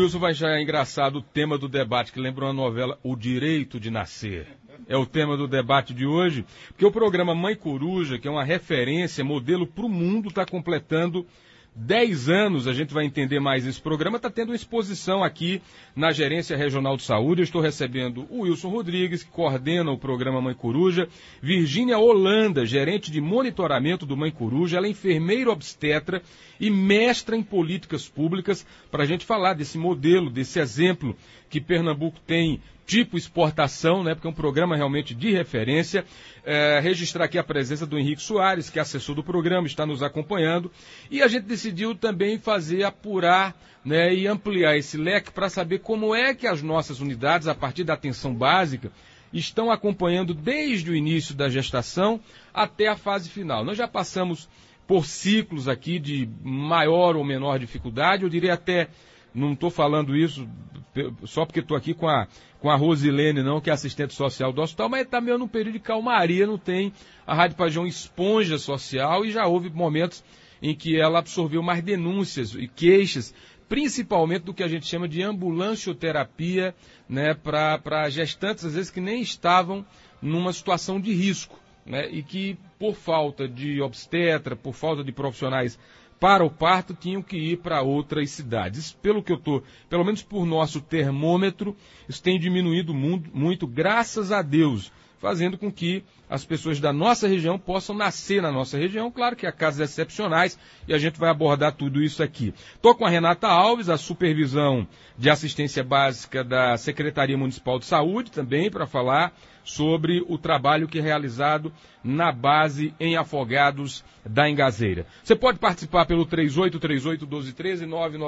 Wilson vai achar engraçado o tema do debate, que lembra uma novela, O Direito de Nascer. É o tema do debate de hoje, porque o programa Mãe Coruja, que é uma referência, modelo para o mundo, está completando 10 anos. A gente vai entender mais esse programa. Está tendo uma exposição aqui na Gerência Regional de Saúde. Eu estou recebendo o Wilson Rodrigues, que coordena o programa Mãe Coruja, Virgínia Holanda, gerente de monitoramento do Mãe Coruja. Ela é enfermeira obstetra e mestra em políticas públicas, para a gente falar desse modelo, desse exemplo que Pernambuco tem, tipo exportação, né, porque é um programa realmente de referência. Registrar aqui a presença do Henrique Soares, que é assessor do programa, está nos acompanhando. E a gente decidiu também apurar, né, e ampliar esse leque para saber como é que as nossas unidades, a partir da atenção básica, estão acompanhando desde o início da gestação até a fase final. Nós já passamos por ciclos aqui de maior ou menor dificuldade, eu diria até, não estou falando isso só porque estou aqui com a Rosilene, não, que é assistente social do hospital, mas está meio num período de calmaria, não tem a Rádio Pajeú esponja social, e já houve momentos em que ela absorveu mais denúncias e queixas, principalmente do que a gente chama de ambulancioterapia, né, para gestantes, às vezes, que nem estavam numa situação de risco, né, e que, por falta de obstetra, por falta de profissionais para o parto, tinham que ir para outras cidades. Isso, pelo que eu estou, pelo menos por nosso termômetro, isso tem diminuído muito, graças a Deus, fazendo com que as pessoas da nossa região possam nascer na nossa região. Claro que há casos excepcionais e a gente vai abordar tudo isso aqui. Estou com a Renata Alves, a supervisão de assistência básica da Secretaria Municipal de Saúde, também para falar sobre o trabalho que é realizado na base em Afogados da Engazeira. Você pode participar pelo 3838-1213,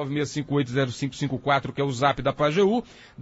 996580554, que é o zap da Pajeú,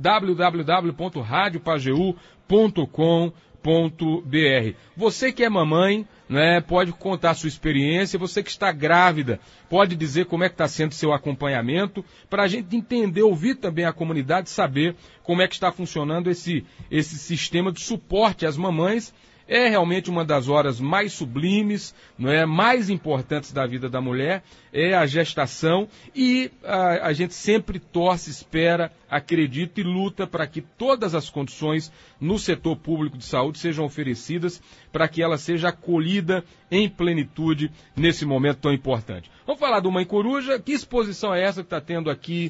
www.radiopajeú.com.br. Você que é mamãe, né, pode contar a sua experiência. Você que está grávida pode dizer como é que está sendo seu acompanhamento, para a gente entender, ouvir também a comunidade, saber como é que está funcionando esse sistema de suporte às mamães. É realmente uma das horas mais sublimes, não é, mais importantes da vida da mulher, é a gestação, e a gente sempre torce, espera, acredita e luta para que todas as condições no setor público de saúde sejam oferecidas para que ela seja acolhida em plenitude nesse momento tão importante. Vamos falar do Mãe Coruja. Que exposição é essa que está tendo aqui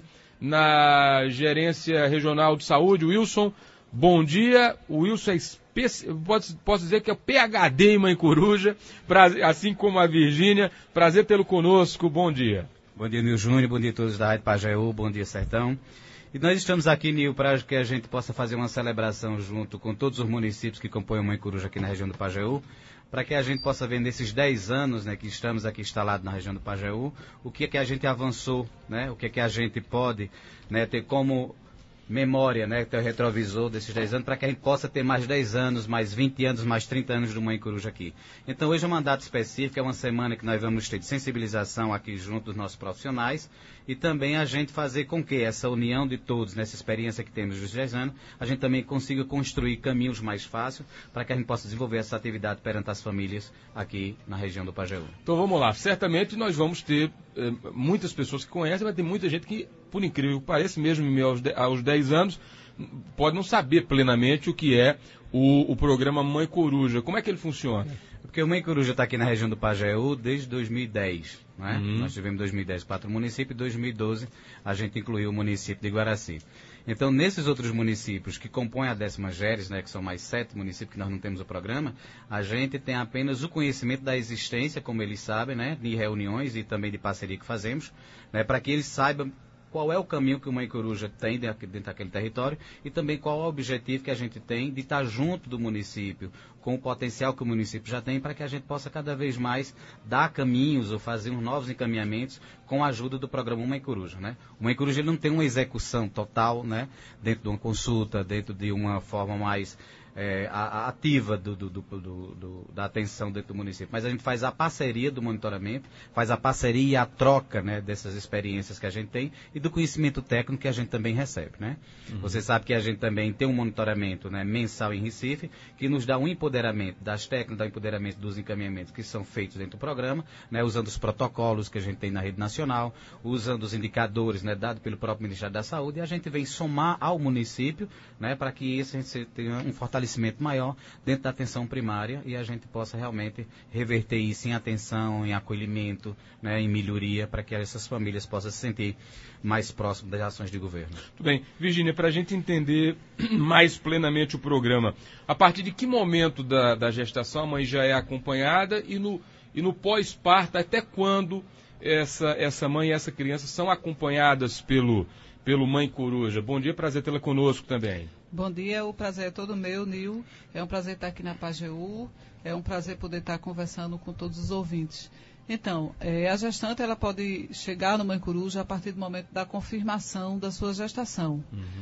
na Gerência Regional de Saúde? Wilson, bom dia. O Wilson é posso dizer que é o PhD em Mãe Coruja, assim como a Virgínia. Prazer tê-lo conosco, bom dia. Bom dia, Nil Júnior, bom dia a todos da Rádio Pajeú, bom dia, Sertão. E nós estamos aqui, Nil, para que a gente possa fazer uma celebração junto com todos os municípios que compõem a Mãe Coruja aqui na região do Pajeú, para que a gente possa ver nesses 10 anos, né, que estamos aqui instalados na região do Pajeú, o que é que a gente avançou, né, o que é que a gente pode, né, ter como memória, né, ter o retrovisor desses 10 anos, para que a gente possa ter mais 10 anos, mais 20 anos, mais 30 anos do Mãe Coruja aqui. Então hoje é uma data específica, é uma semana que nós vamos ter de sensibilização aqui junto dos nossos profissionais, e também a gente fazer com que essa união de todos, nessa experiência que temos dos 10 anos, a gente também consiga construir caminhos mais fáceis para que a gente possa desenvolver essa atividade perante as famílias aqui na região do Pajeú. Então vamos lá, certamente nós vamos ter muitas pessoas que conhecem, mas tem muita gente que, por incrível que pareça, mesmo aos 10 anos, pode não saber plenamente o que é o programa Mãe Coruja. Como é que ele funciona? Porque o Mãe Coruja está aqui na região do Pajeú desde 2010. Né? Nós tivemos em 2010 4 municípios, em 2012 a gente incluiu o município de Guaraci. Então, nesses outros municípios que compõem a 10ª GERES, né, que são mais 7 municípios que nós não temos o programa, a gente tem apenas o conhecimento da existência, como eles sabem, né, de reuniões e também de parceria que fazemos, né, para que eles saibam qual é o caminho que o Mãe Coruja tem dentro daquele território e também qual é o objetivo que a gente tem de estar junto do município, com o potencial que o município já tem, para que a gente possa cada vez mais dar caminhos ou fazer uns novos encaminhamentos com a ajuda do programa Mãe Coruja, né? O Mãe Coruja ele não tem uma execução total, né, dentro de uma consulta, dentro de uma forma mais ativa da atenção dentro do município, mas a gente faz a parceria do monitoramento, faz a parceria e a troca, né, dessas experiências que a gente tem e do conhecimento técnico que a gente também recebe, né? Você sabe que a gente também tem um monitoramento, né, mensal em Recife, que nos dá um empoderamento das técnicas, dá um empoderamento dos encaminhamentos que são feitos dentro do programa, né, usando os protocolos que a gente tem na rede nacional, usando os indicadores, né, dados pelo próprio Ministério da Saúde, e a gente vem somar ao município, né, para que isso a gente tenha um fortalecimento maior dentro da atenção primária e a gente possa realmente reverter isso em atenção, em acolhimento, né, em melhoria, para que essas famílias possam se sentir mais próximas das ações de governo. Tudo bem. Virgínia, para a gente entender mais plenamente o programa, a partir de que momento da gestação a mãe já é acompanhada e no pós-parto, até quando essa mãe e essa criança são acompanhadas pelo Mãe Coruja? Bom dia, prazer tê-la conosco também. Bom dia, o prazer é todo meu, Nil. É um prazer estar aqui na Pajeú, é um prazer poder estar conversando com todos os ouvintes. Então, a gestante ela pode chegar no Mãe Coruja a partir do momento da confirmação da sua gestação.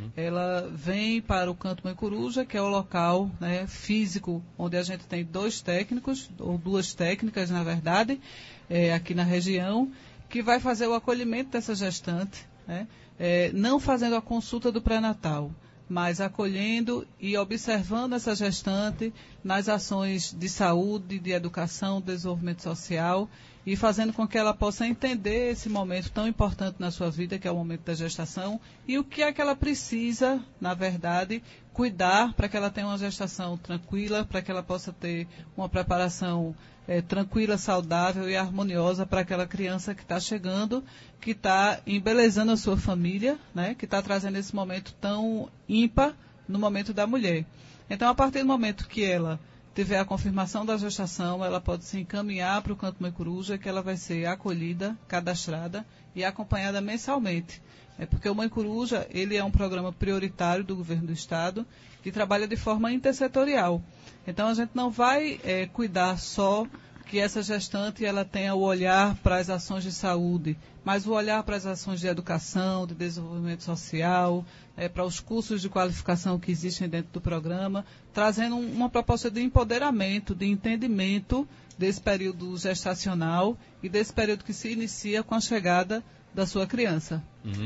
Ela vem para o Canto Mãe Coruja, que é o local, né, físico, onde a gente tem 2 técnicos, ou 2 técnicas, na verdade, aqui na região, que vai fazer o acolhimento dessa gestante, né, não fazendo a consulta do pré-natal, mas acolhendo e observando essa gestante nas ações de saúde, de educação, desenvolvimento social e fazendo com que ela possa entender esse momento tão importante na sua vida, que é o momento da gestação, e o que é que ela precisa, na verdade, cuidar para que ela tenha uma gestação tranquila, para que ela possa ter uma preparação tranquila, saudável e harmoniosa para aquela criança que está chegando, que está embelezando a sua família, né, que está trazendo esse momento tão ímpar no momento da mulher. Então, a partir do momento que ela tiver a confirmação da gestação, ela pode se encaminhar para o Canto Mãe Coruja, que ela vai ser acolhida, cadastrada e acompanhada mensalmente. Porque o Mãe Coruja, ele é um programa prioritário do governo do estado, que trabalha de forma intersetorial. Então, a gente não vai cuidar só que essa gestante ela tenha o olhar para as ações de saúde, mas o olhar para as ações de educação, de desenvolvimento social, para os cursos de qualificação que existem dentro do programa, trazendo uma proposta de empoderamento, de entendimento desse período gestacional e desse período que se inicia com a chegada da sua criança.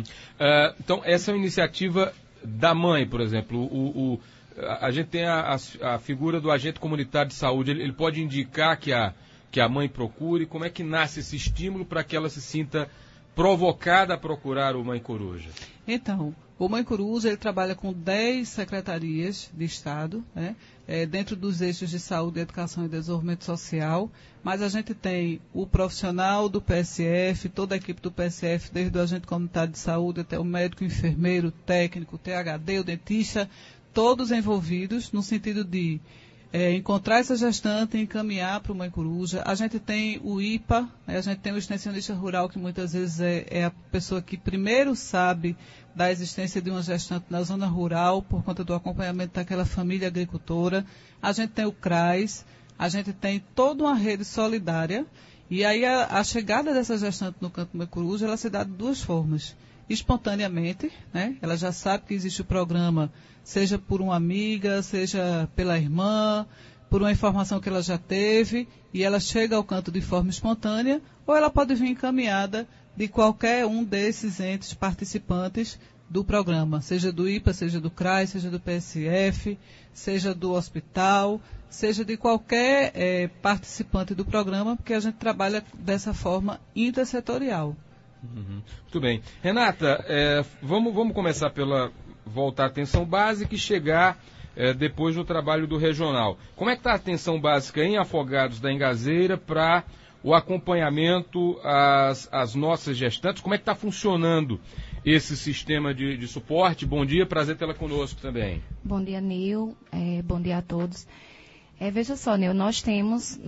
Então, essa é uma iniciativa da mãe, por exemplo. A gente tem a figura do agente comunitário de saúde. Ele pode indicar que a mãe procure. Como é que nasce esse estímulo para que ela se sinta provocada a procurar o Mãe Coruja? Então, o Mãe Coruja ele trabalha com 10 secretarias de Estado, né, dentro dos eixos de saúde, educação e desenvolvimento social, mas a gente tem o profissional do PSF, toda a equipe do PSF, desde o agente comunitário de saúde até o médico, o enfermeiro, o técnico, o THD, o dentista, todos envolvidos no sentido de encontrar essa gestante e encaminhar para o Mãe Coruja. A gente tem o IPA, né, a gente tem o extensionista rural, que muitas vezes é a pessoa que primeiro sabe da existência de uma gestante na zona rural, por conta do acompanhamento daquela família agricultora. A gente tem o CRAS, a gente tem toda uma rede solidária, e aí a chegada dessa gestante no Canto Mãe Coruja, ela se dá de 2 formas. Espontaneamente, né? Ela já sabe que existe o programa, seja por uma amiga, seja pela irmã, por uma informação que ela já teve, e ela chega ao canto de forma espontânea, ou ela pode vir encaminhada de qualquer um desses entes participantes do programa, seja do IPA, seja do CRAS, seja do PSF, seja do hospital, seja de qualquer participante do programa, porque a gente trabalha dessa forma intersetorial. Muito bem. Renata, vamos começar pela voltar à atenção básica e chegar depois no trabalho do regional. Como é que está a atenção básica em Afogados da Engazeira para o acompanhamento às nossas gestantes? Como é que está funcionando esse sistema de suporte? Bom dia, prazer tê-la conosco também. Bom dia, Nil. Bom dia a todos. Veja só, Nil, nós temos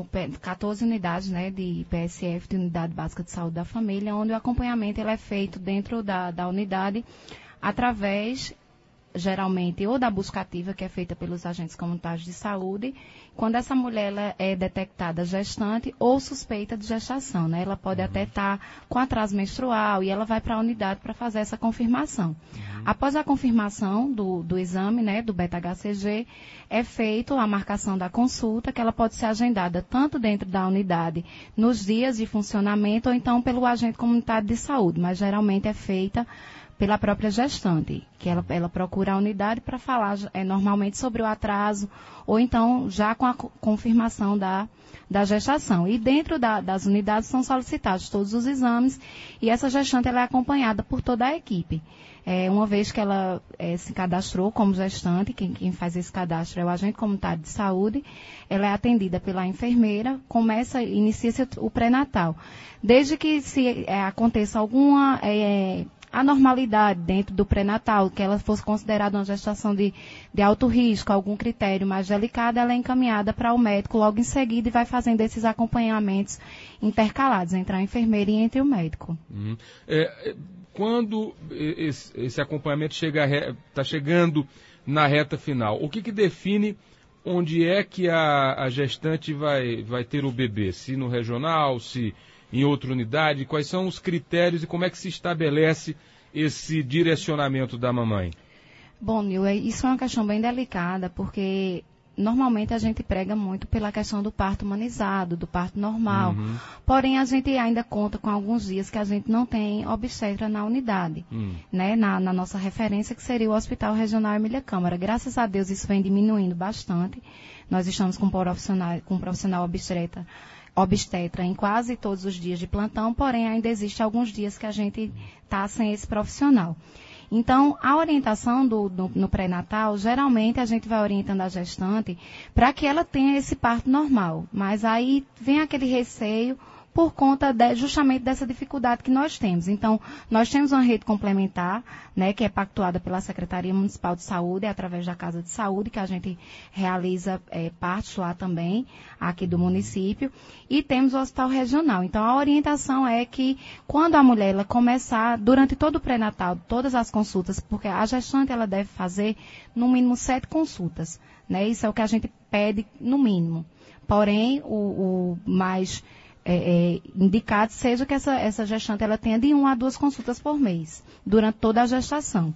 14 unidades, né, de PSF, de Unidade Básica de Saúde da Família, onde o acompanhamento ele é feito dentro da unidade através geralmente, ou da busca ativa, que é feita pelos agentes comunitários de saúde, quando essa mulher ela é detectada gestante ou suspeita de gestação, né? Ela pode até estar com atraso menstrual e ela vai para a unidade para fazer essa confirmação. Após a confirmação do exame, né, do beta-HCG, é feito a marcação da consulta, que ela pode ser agendada tanto dentro da unidade, nos dias de funcionamento, ou então pelo agente comunitário de saúde, mas geralmente é feita pela própria gestante, que ela procura a unidade para falar normalmente sobre o atraso, ou então já com a confirmação da gestação. E dentro das unidades são solicitados todos os exames, e essa gestante ela é acompanhada por toda a equipe. Uma vez que ela se cadastrou como gestante, quem faz esse cadastro é o agente comunitário de saúde, ela é atendida pela enfermeira, inicia-se o pré-natal. Desde que se aconteça alguma anormalidade dentro do pré-natal, que ela fosse considerada uma gestação de alto risco, algum critério mais delicado, ela é encaminhada para o médico logo em seguida e vai fazendo esses acompanhamentos intercalados entre a enfermeira e entre o médico. Quando esse acompanhamento está chegando na reta final, o que define onde é que a gestante vai ter o bebê? Se no regional, se em outra unidade? Quais são os critérios e como é que se estabelece esse direcionamento da mamãe? Bom, Nil, isso é uma questão bem delicada, porque normalmente a gente prega muito pela questão do parto humanizado, do parto normal. Porém, a gente ainda conta com alguns dias que a gente não tem obstetra na unidade, né? Na nossa referência, que seria o Hospital Regional Emília Câmara. Graças a Deus, isso vem diminuindo bastante. Nós estamos com um profissional obstetra em quase todos os dias de plantão, porém ainda existe alguns dias que a gente está sem esse profissional. Então, a orientação no pré-natal, geralmente a gente vai orientando a gestante para que ela tenha esse parto normal. Mas aí vem aquele receio por conta justamente dessa dificuldade que nós temos. Então, nós temos uma rede complementar, né, que é pactuada pela Secretaria Municipal de Saúde, através da Casa de Saúde, que a gente realiza partos lá também, aqui do município, e temos o Hospital Regional. Então, a orientação é que, quando a mulher ela começar, durante todo o pré-natal, todas as consultas, porque a gestante ela deve fazer, no mínimo, 7 consultas, né? Isso é o que a gente pede, no mínimo. Porém, o mais indicado seja que essa gestante ela tenha de 1 a 2 consultas por mês, durante toda a gestação.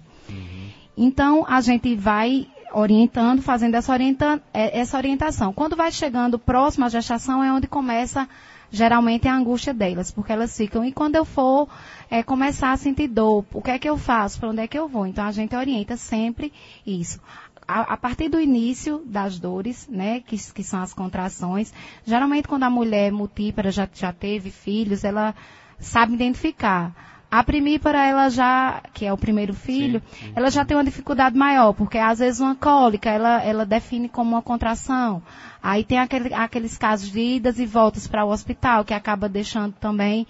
Então, a gente vai orientando, fazendo essa orientação. Quando vai chegando próximo à gestação é onde começa, geralmente, a angústia delas, porque elas ficam, e quando eu for começar a sentir dor, o que é que eu faço, para onde é que eu vou? Então, a gente orienta sempre isso. A partir do início das dores, né, que são as contrações, geralmente quando a mulher multípara já teve filhos, ela sabe identificar. A primípara, ela já, que é o primeiro filho, sim. Ela já tem uma dificuldade maior, porque às vezes uma cólica, ela define como uma contração. Aí tem aqueles casos de idas e voltas para o hospital, que acaba deixando também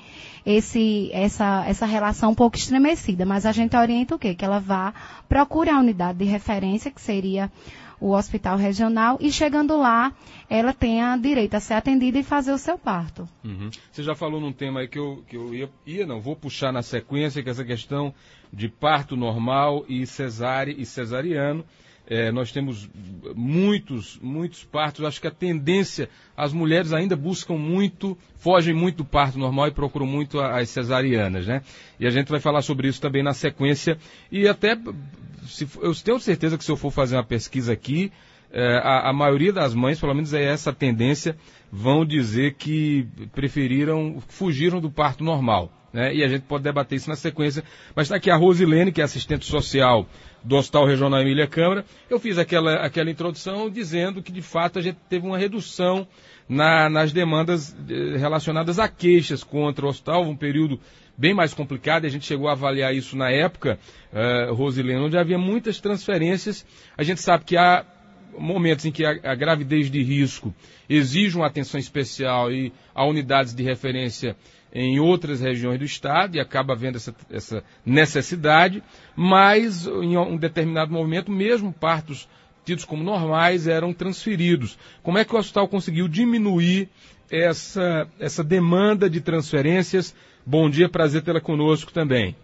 essa relação um pouco estremecida. Mas a gente orienta o quê? Que ela vá, procure a unidade de referência, que seria o hospital regional, e chegando lá, ela tenha direito a ser atendida e fazer o seu parto. Você já falou num tema aí que eu vou puxar na sequência, que é essa questão de parto normal e cesariano. Nós temos muitos partos. Acho que a tendência, as mulheres ainda fogem muito do parto normal e procuram muito as cesarianas, né? E a gente vai falar sobre isso também na sequência. E até, eu tenho certeza que se eu for fazer uma pesquisa aqui, a maioria das mães, pelo menos é essa a tendência, vão dizer que fugiram do parto normal, né? E a gente pode debater isso na sequência. Mas está aqui a Rosilene, que é assistente social do Hospital Regional Emília Câmara. Eu fiz aquela introdução dizendo que, de fato, a gente teve uma redução nas demandas relacionadas a queixas contra o hospital, um período bem mais complicado, e a gente chegou a avaliar isso na época, Rosilene, onde havia muitas transferências. A gente sabe que há momentos em que a gravidez de risco exige uma atenção especial e há unidades de referência em outras regiões do estado, e acaba havendo essa necessidade, mas em um determinado momento, mesmo partos tidos como normais eram transferidos. Como é que o hospital conseguiu diminuir essa demanda de transferências? Bom dia, prazer tê-la conosco também.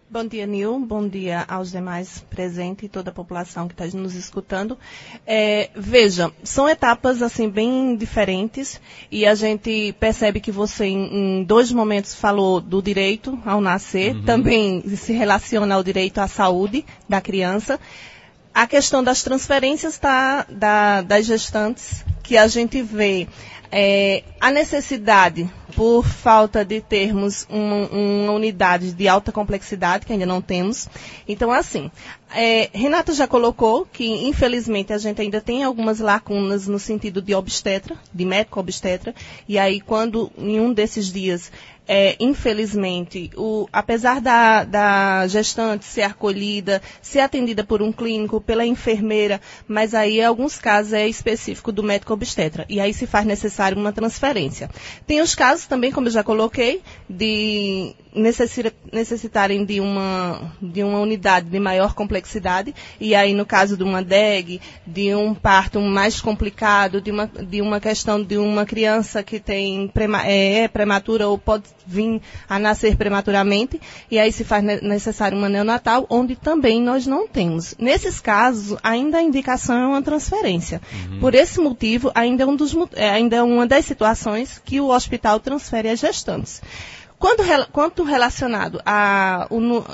Bom dia, Nil. Bom dia aos demais presentes e toda a população que está nos escutando. Veja, são etapas assim bem diferentes e a gente percebe que você em 2 momentos falou do direito ao nascer, também se relaciona ao direito à saúde da criança. A questão das transferências das gestantes, que a gente vê a necessidade, por falta de termos uma unidade de alta complexidade, que ainda não temos. Então, assim, Renata já colocou que, infelizmente, a gente ainda tem algumas lacunas no sentido de obstetra, de médico obstetra, e aí, quando em um desses dias, infelizmente, apesar da gestante ser acolhida, ser atendida por um clínico, pela enfermeira, mas aí, em alguns casos, é específico do médico obstetra, e aí se faz necessário uma transferência. Tem os casos também, como eu já coloquei, de necessitarem de uma unidade de maior complexidade, e aí no caso de uma DEG, de um parto mais complicado, de uma questão de uma criança que tem prematura ou pode vir a nascer prematuramente, e aí se faz necessário uma neonatal, onde também nós não temos. Nesses casos, ainda a indicação é uma transferência. Por esse motivo, ainda é uma das situações que o hospital transfere às gestantes. Quanto relacionado a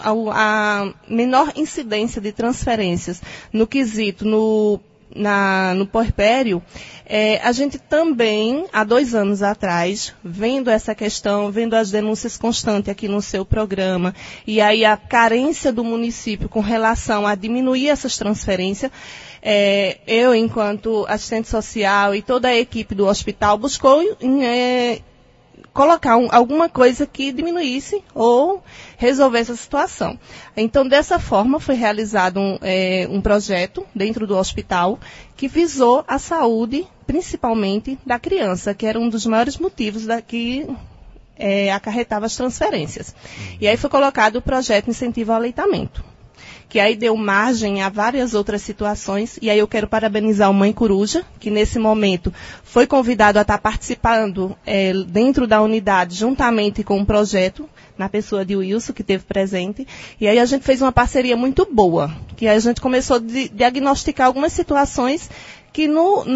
menor incidência de transferências no quesito, no puerpério, a gente também, há 2 anos atrás, vendo essa questão, vendo as denúncias constantes aqui no seu programa, e aí a carência do município com relação a diminuir essas transferências, eu, enquanto assistente social e toda a equipe do hospital, buscou colocar alguma coisa que diminuísse ou resolvesse a situação. Então, dessa forma, foi realizado um projeto dentro do hospital que visou a saúde, principalmente, da criança, que era um dos maiores motivos que acarretava as transferências. E aí foi colocado o projeto Incentivo ao Aleitamento, que aí deu margem a várias outras situações, e aí eu quero parabenizar o Mãe Coruja, que nesse momento foi convidado a estar participando dentro da unidade, juntamente com o projeto, na pessoa de Wilson, que esteve presente, e aí a gente fez uma parceria muito boa, que a gente começou a diagnosticar algumas situações que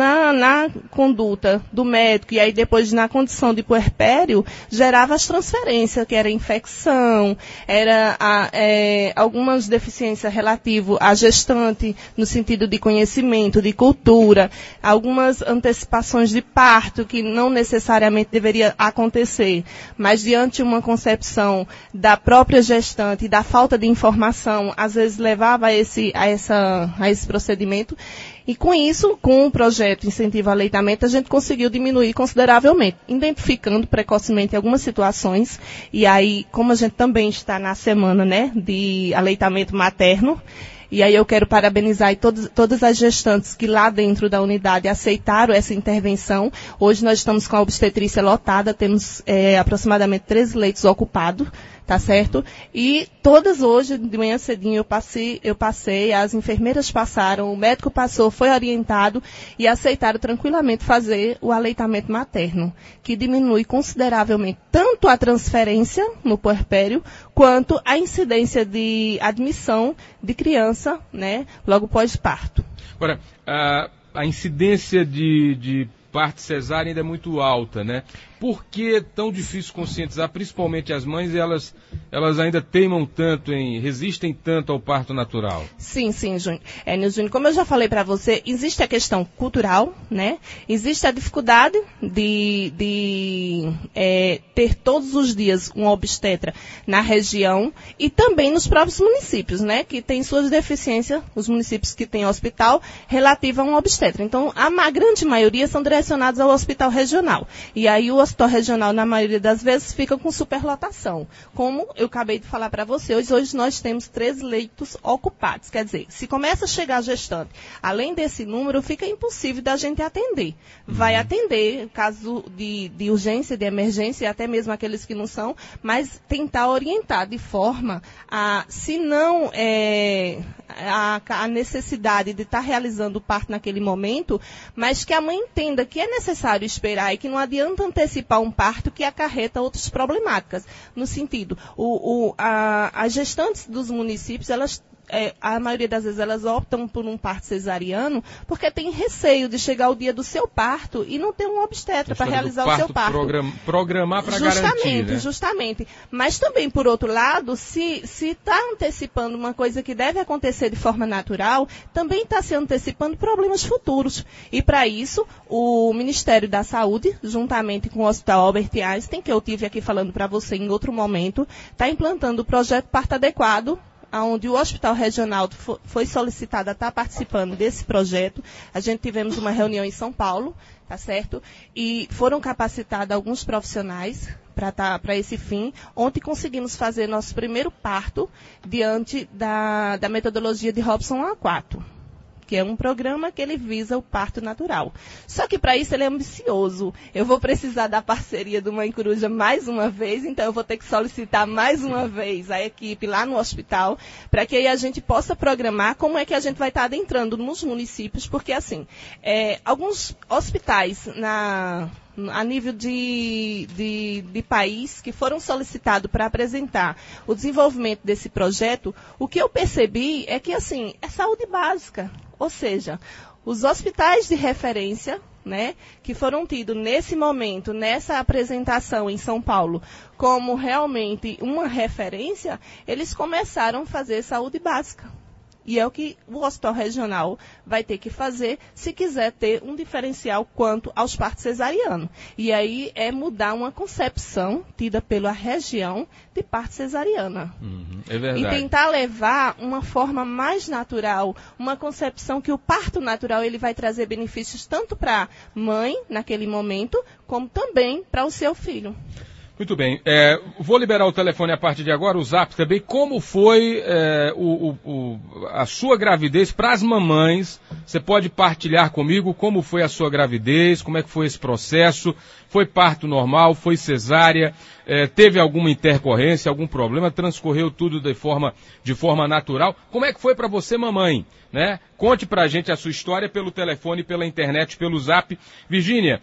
na conduta do médico e aí depois na condição de puerpério gerava as transferências, que era infecção, era algumas deficiências relativas à gestante no sentido de conhecimento, de cultura, algumas antecipações de parto que não necessariamente deveria acontecer, mas diante de uma concepção da própria gestante e da falta de informação, às vezes levava a esse procedimento. E com isso, com o projeto Incentivo ao Aleitamento, a gente conseguiu diminuir consideravelmente, identificando precocemente algumas situações. E aí, como a gente também está na semana, de aleitamento materno, e aí eu quero parabenizar todas as gestantes que lá dentro da unidade aceitaram essa intervenção. Hoje nós estamos com a obstetrícia lotada, temos aproximadamente 13 leitos ocupados, tá certo? E todas hoje, de manhã cedinho, eu passei, as enfermeiras passaram, o médico passou, foi orientado e aceitaram tranquilamente fazer o aleitamento materno, que diminui consideravelmente tanto a transferência no puerpério, quanto a incidência de admissão de criança, logo pós-parto. Agora, a incidência de parto cesárea ainda é muito alta, Por que é tão difícil conscientizar, principalmente as mães, e elas ainda teimam tanto, resistem tanto ao parto natural? Sim, Júnior. Júnior, como eu já falei para você, existe a questão cultural, Existe a dificuldade de ter todos os dias um obstetra na região e também nos próprios municípios, que tem suas deficiências, os municípios que têm hospital, relativa a um obstetra. Então, a grande maioria são direcionados ao hospital regional. E aí o hospital regional, na maioria das vezes, fica com superlotação. Como eu acabei de falar para você, hoje nós temos 13 leitos ocupados. Quer dizer, se começa a chegar gestante, além desse número, fica impossível da gente atender. Vai atender, caso de urgência, de emergência, e até mesmo aqueles que não são, mas tentar orientar de forma a, se não a necessidade de estar realizando o parto naquele momento, mas que a mãe entenda que é necessário esperar e que não adianta antecipar antecipar um parto que acarreta outras problemáticas. No sentido, as gestantes dos municípios, a maioria das vezes elas optam por um parto cesariano porque tem receio de chegar o dia do seu parto e não ter um obstetra para realizar o seu parto. Programar para garantir, né? Justamente. Mas também, por outro lado, se está antecipando uma coisa que deve acontecer de forma natural, também está se antecipando problemas futuros. E para isso, o Ministério da Saúde, juntamente com o Hospital Albert Einstein, que eu tive aqui falando para você em outro momento, está implantando o projeto Parto Adequado, onde o Hospital Regional foi solicitado a estar participando desse projeto. A gente tivemos uma reunião em São Paulo, tá certo? E foram capacitados alguns profissionais para esse fim. Ontem conseguimos fazer nosso primeiro parto diante da metodologia de Robson A4, que é um programa que ele visa o parto natural. Só que para isso ele é ambicioso. Eu vou precisar da parceria do Mãe Coruja mais uma vez, então eu vou ter que solicitar mais uma vez a equipe lá no hospital, para que aí a gente possa programar como é que a gente vai estar adentrando nos municípios, porque assim, alguns hospitais a nível de país que foram solicitados para apresentar o desenvolvimento desse projeto, o que eu percebi é que assim, é saúde básica. Ou seja, os hospitais de referência, né, que foram tidos nesse momento, nessa apresentação em São Paulo, como realmente uma referência, eles começaram a fazer saúde básica. E é o que o Hospital Regional vai ter que fazer se quiser ter um diferencial quanto aos partos cesarianos. E aí é mudar uma concepção tida pela região de parto cesariana. É verdade. E tentar levar uma forma mais natural, uma concepção que o parto natural ele vai trazer benefícios tanto para a mãe, naquele momento, como também para o seu filho. Muito bem. Vou liberar o telefone a partir de agora, o Zap também. Como foi a sua gravidez para as mamães? Você pode partilhar comigo como foi a sua gravidez, como é que foi esse processo? Foi parto normal, foi cesárea, teve alguma intercorrência, algum problema, transcorreu tudo de forma natural? Como é que foi para você, mamãe? Né? Conte pra gente a sua história pelo telefone, pela internet, pelo Zap. Virgínia,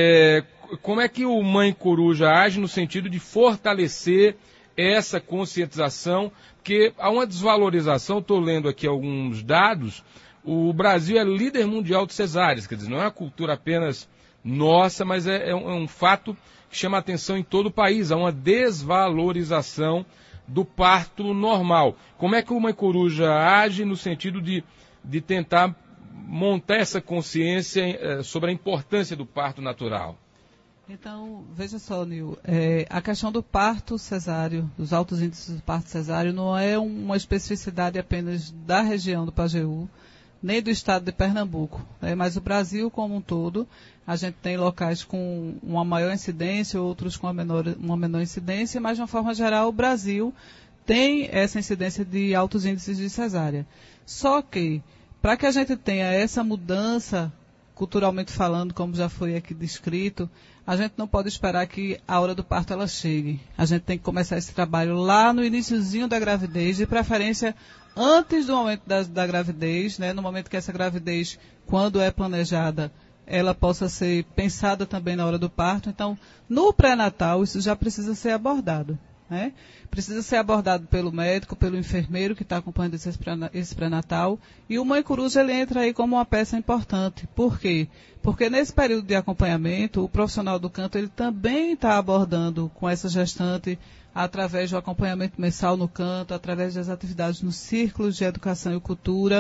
como é que o Mãe Coruja age no sentido de fortalecer essa conscientização? Porque há uma desvalorização, estou lendo aqui alguns dados, o Brasil é líder mundial de cesáreas, quer dizer, não é uma cultura apenas nossa, mas é um fato que chama a atenção em todo o país, há uma desvalorização do parto normal. Como é que o Mãe Coruja age no sentido de tentar montar essa consciência sobre a importância do parto natural? Então, veja só, Nil, a questão do parto cesáreo, dos altos índices do parto cesáreo, não é uma especificidade apenas da região do Pajeú, nem do estado de Pernambuco, mas o Brasil como um todo, a gente tem locais com uma maior incidência, outros com uma menor incidência, mas de uma forma geral o Brasil tem essa incidência de altos índices de cesárea. Só que, para que a gente tenha essa mudança, culturalmente falando, como já foi aqui descrito, a gente não pode esperar que a hora do parto ela chegue. A gente tem que começar esse trabalho lá no iniciozinho da gravidez, de preferência antes do momento da gravidez, né, no momento que essa gravidez, quando é planejada, ela possa ser pensada também na hora do parto. Então, no pré-natal, isso já precisa ser abordado. Né? Precisa ser abordado pelo médico, pelo enfermeiro que está acompanhando esse pré-natal, e o Mãe Coruja ele entra aí como uma peça importante. Por quê? Porque nesse período de acompanhamento, o profissional do canto ele também está abordando com essa gestante, através do acompanhamento mensal no canto, através das atividades nos círculos de educação e cultura,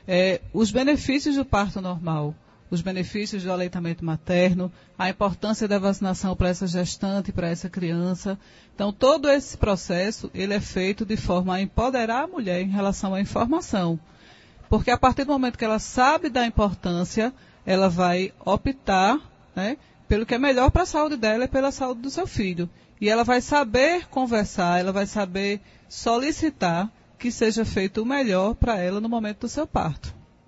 os benefícios do parto normal, os benefícios do aleitamento materno, a importância da vacinação para essa gestante, para essa criança. Então, todo esse processo, ele é feito de forma a empoderar a mulher em relação à informação. Porque a partir do momento que ela sabe da importância, ela vai optar, né, pelo que é melhor para a saúde dela e pela saúde do seu filho. E ela vai saber conversar, ela vai saber solicitar que seja feito o melhor para ela no momento do seu parto.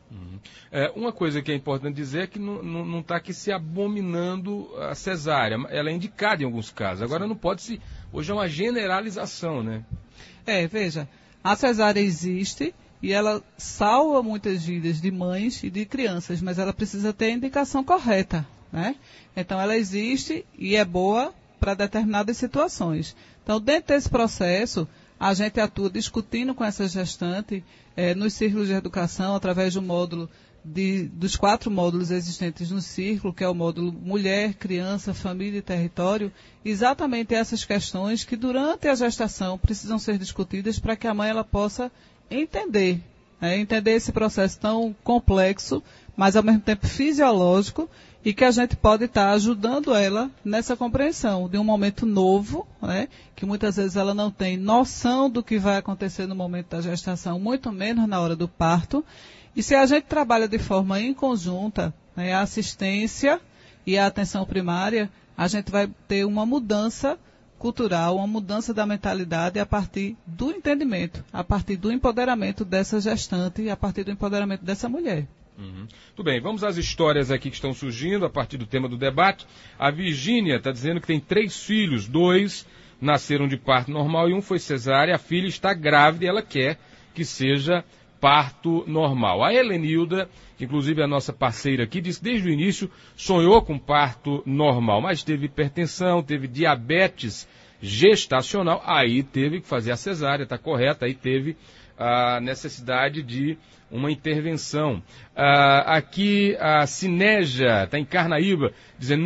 Uma coisa que é importante dizer é que não está aqui se abominando a cesárea. Ela é indicada em alguns casos. Agora não pode se... Hoje é uma generalização, né? Veja, a cesárea existe e ela salva muitas vidas de mães e de crianças, mas ela precisa ter a indicação correta. né? Então, ela existe e é boa para determinadas situações. Então, dentro desse processo, a gente atua discutindo com essa gestante nos círculos de educação, através do módulo dos 4 módulos existentes no círculo, que é o módulo Mulher, Criança, Família e Território, exatamente essas questões que durante a gestação precisam ser discutidas para que a mãe ela possa entender esse processo tão complexo, mas ao mesmo tempo fisiológico, e que a gente pode estar ajudando ela nessa compreensão de um momento novo, né, que muitas vezes ela não tem noção do que vai acontecer no momento da gestação, muito menos na hora do parto. E se a gente trabalha de forma em conjunta, né, a assistência e a atenção primária, a gente vai ter uma mudança cultural, uma mudança da mentalidade a partir do entendimento, a partir do empoderamento dessa gestante e a partir do empoderamento dessa mulher. Tudo bem, vamos às histórias aqui que estão surgindo a partir do tema do debate. A Virgínia está dizendo que tem 3 filhos, 2 nasceram de parto normal e 1 foi cesárea. A filha está grávida e ela quer que seja parto normal. A Helenilda, que inclusive é a nossa parceira aqui, disse que desde o início sonhou com parto normal, mas teve hipertensão, teve diabetes gestacional, aí teve que fazer a cesárea, está correta, aí teve a necessidade de uma intervenção. Aqui a Cineja, está em Carnaíba, dizendo,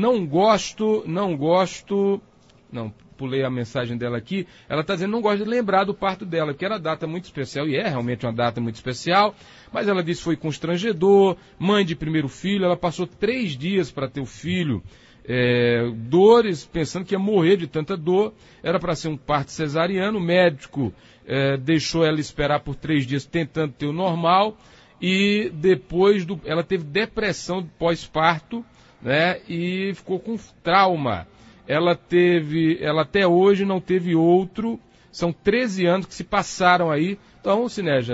pulei a mensagem dela aqui, ela está dizendo que não gosta de lembrar do parto dela, porque era uma data muito especial, e é realmente uma data muito especial, mas ela disse que foi constrangedor, mãe de primeiro filho, ela passou 3 dias para ter o filho, dores, pensando que ia morrer de tanta dor, era para ser um parto cesariano, o médico deixou ela esperar por 3 dias tentando ter o normal, e depois ela teve depressão pós-parto, né, e ficou com trauma. Ela até hoje não teve outro, são 13 anos que se passaram aí. Então, Cineja,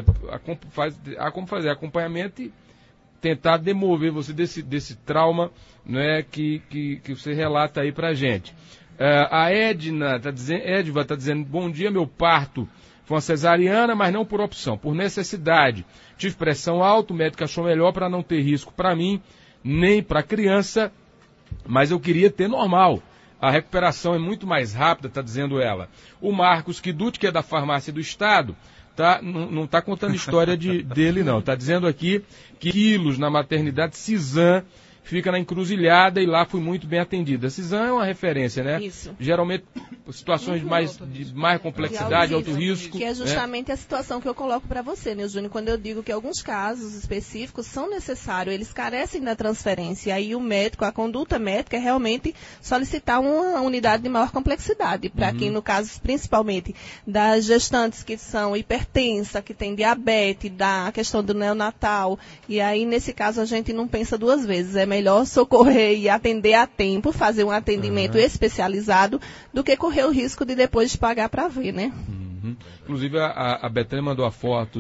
há como fazer acompanhamento e tentar demover você desse trauma, né, que você relata aí pra gente. A Edva está dizendo, bom dia, meu parto foi uma cesariana, mas não por opção, por necessidade. Tive pressão alta, o médico achou melhor para não ter risco para mim, nem para a criança, mas eu queria ter normal. A recuperação é muito mais rápida, está dizendo ela. O Marcos Kiduti, que é da farmácia do Estado, não está contando história dele, não. Está dizendo aqui que quilos na maternidade Cisam fica na Encruzilhada e lá fui muito bem atendida. Cisam é uma referência, né? Isso. Geralmente, situações de mais complexidade, alto risco. Que é justamente a situação que eu coloco para você, né, Júnior? Quando eu digo que alguns casos específicos são necessários, eles carecem da transferência. E aí o médico, a conduta médica é realmente solicitar uma unidade de maior complexidade. Para quem, no caso, principalmente, das gestantes que são hipertensas, que tem diabetes, da questão do neonatal. E aí, nesse caso, a gente não pensa 2 vezes. É melhor socorrer e atender a tempo, fazer um atendimento especializado, do que correr o risco de depois pagar para ver, né? Inclusive, a Betânia mandou a foto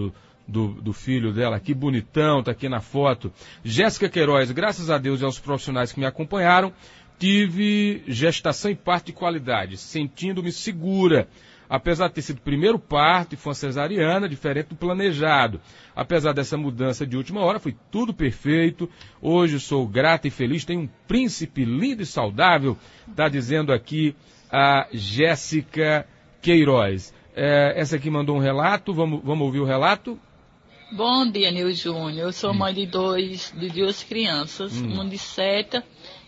do filho dela, que bonitão, tá aqui na foto. Jéssica Queiroz, graças a Deus e aos profissionais que me acompanharam, tive gestação e parto de qualidade, sentindo-me segura. Apesar de ter sido o primeiro parto e foi uma cesariana, diferente do planejado. Apesar dessa mudança de última hora, foi tudo perfeito. Hoje sou grata e feliz, tenho um príncipe lindo e saudável, está dizendo aqui a Jéssica Queiroz. Essa aqui mandou um relato, vamos ouvir o relato? Bom dia, Nil Júnior. Eu sou mãe de 2 crianças, um de 7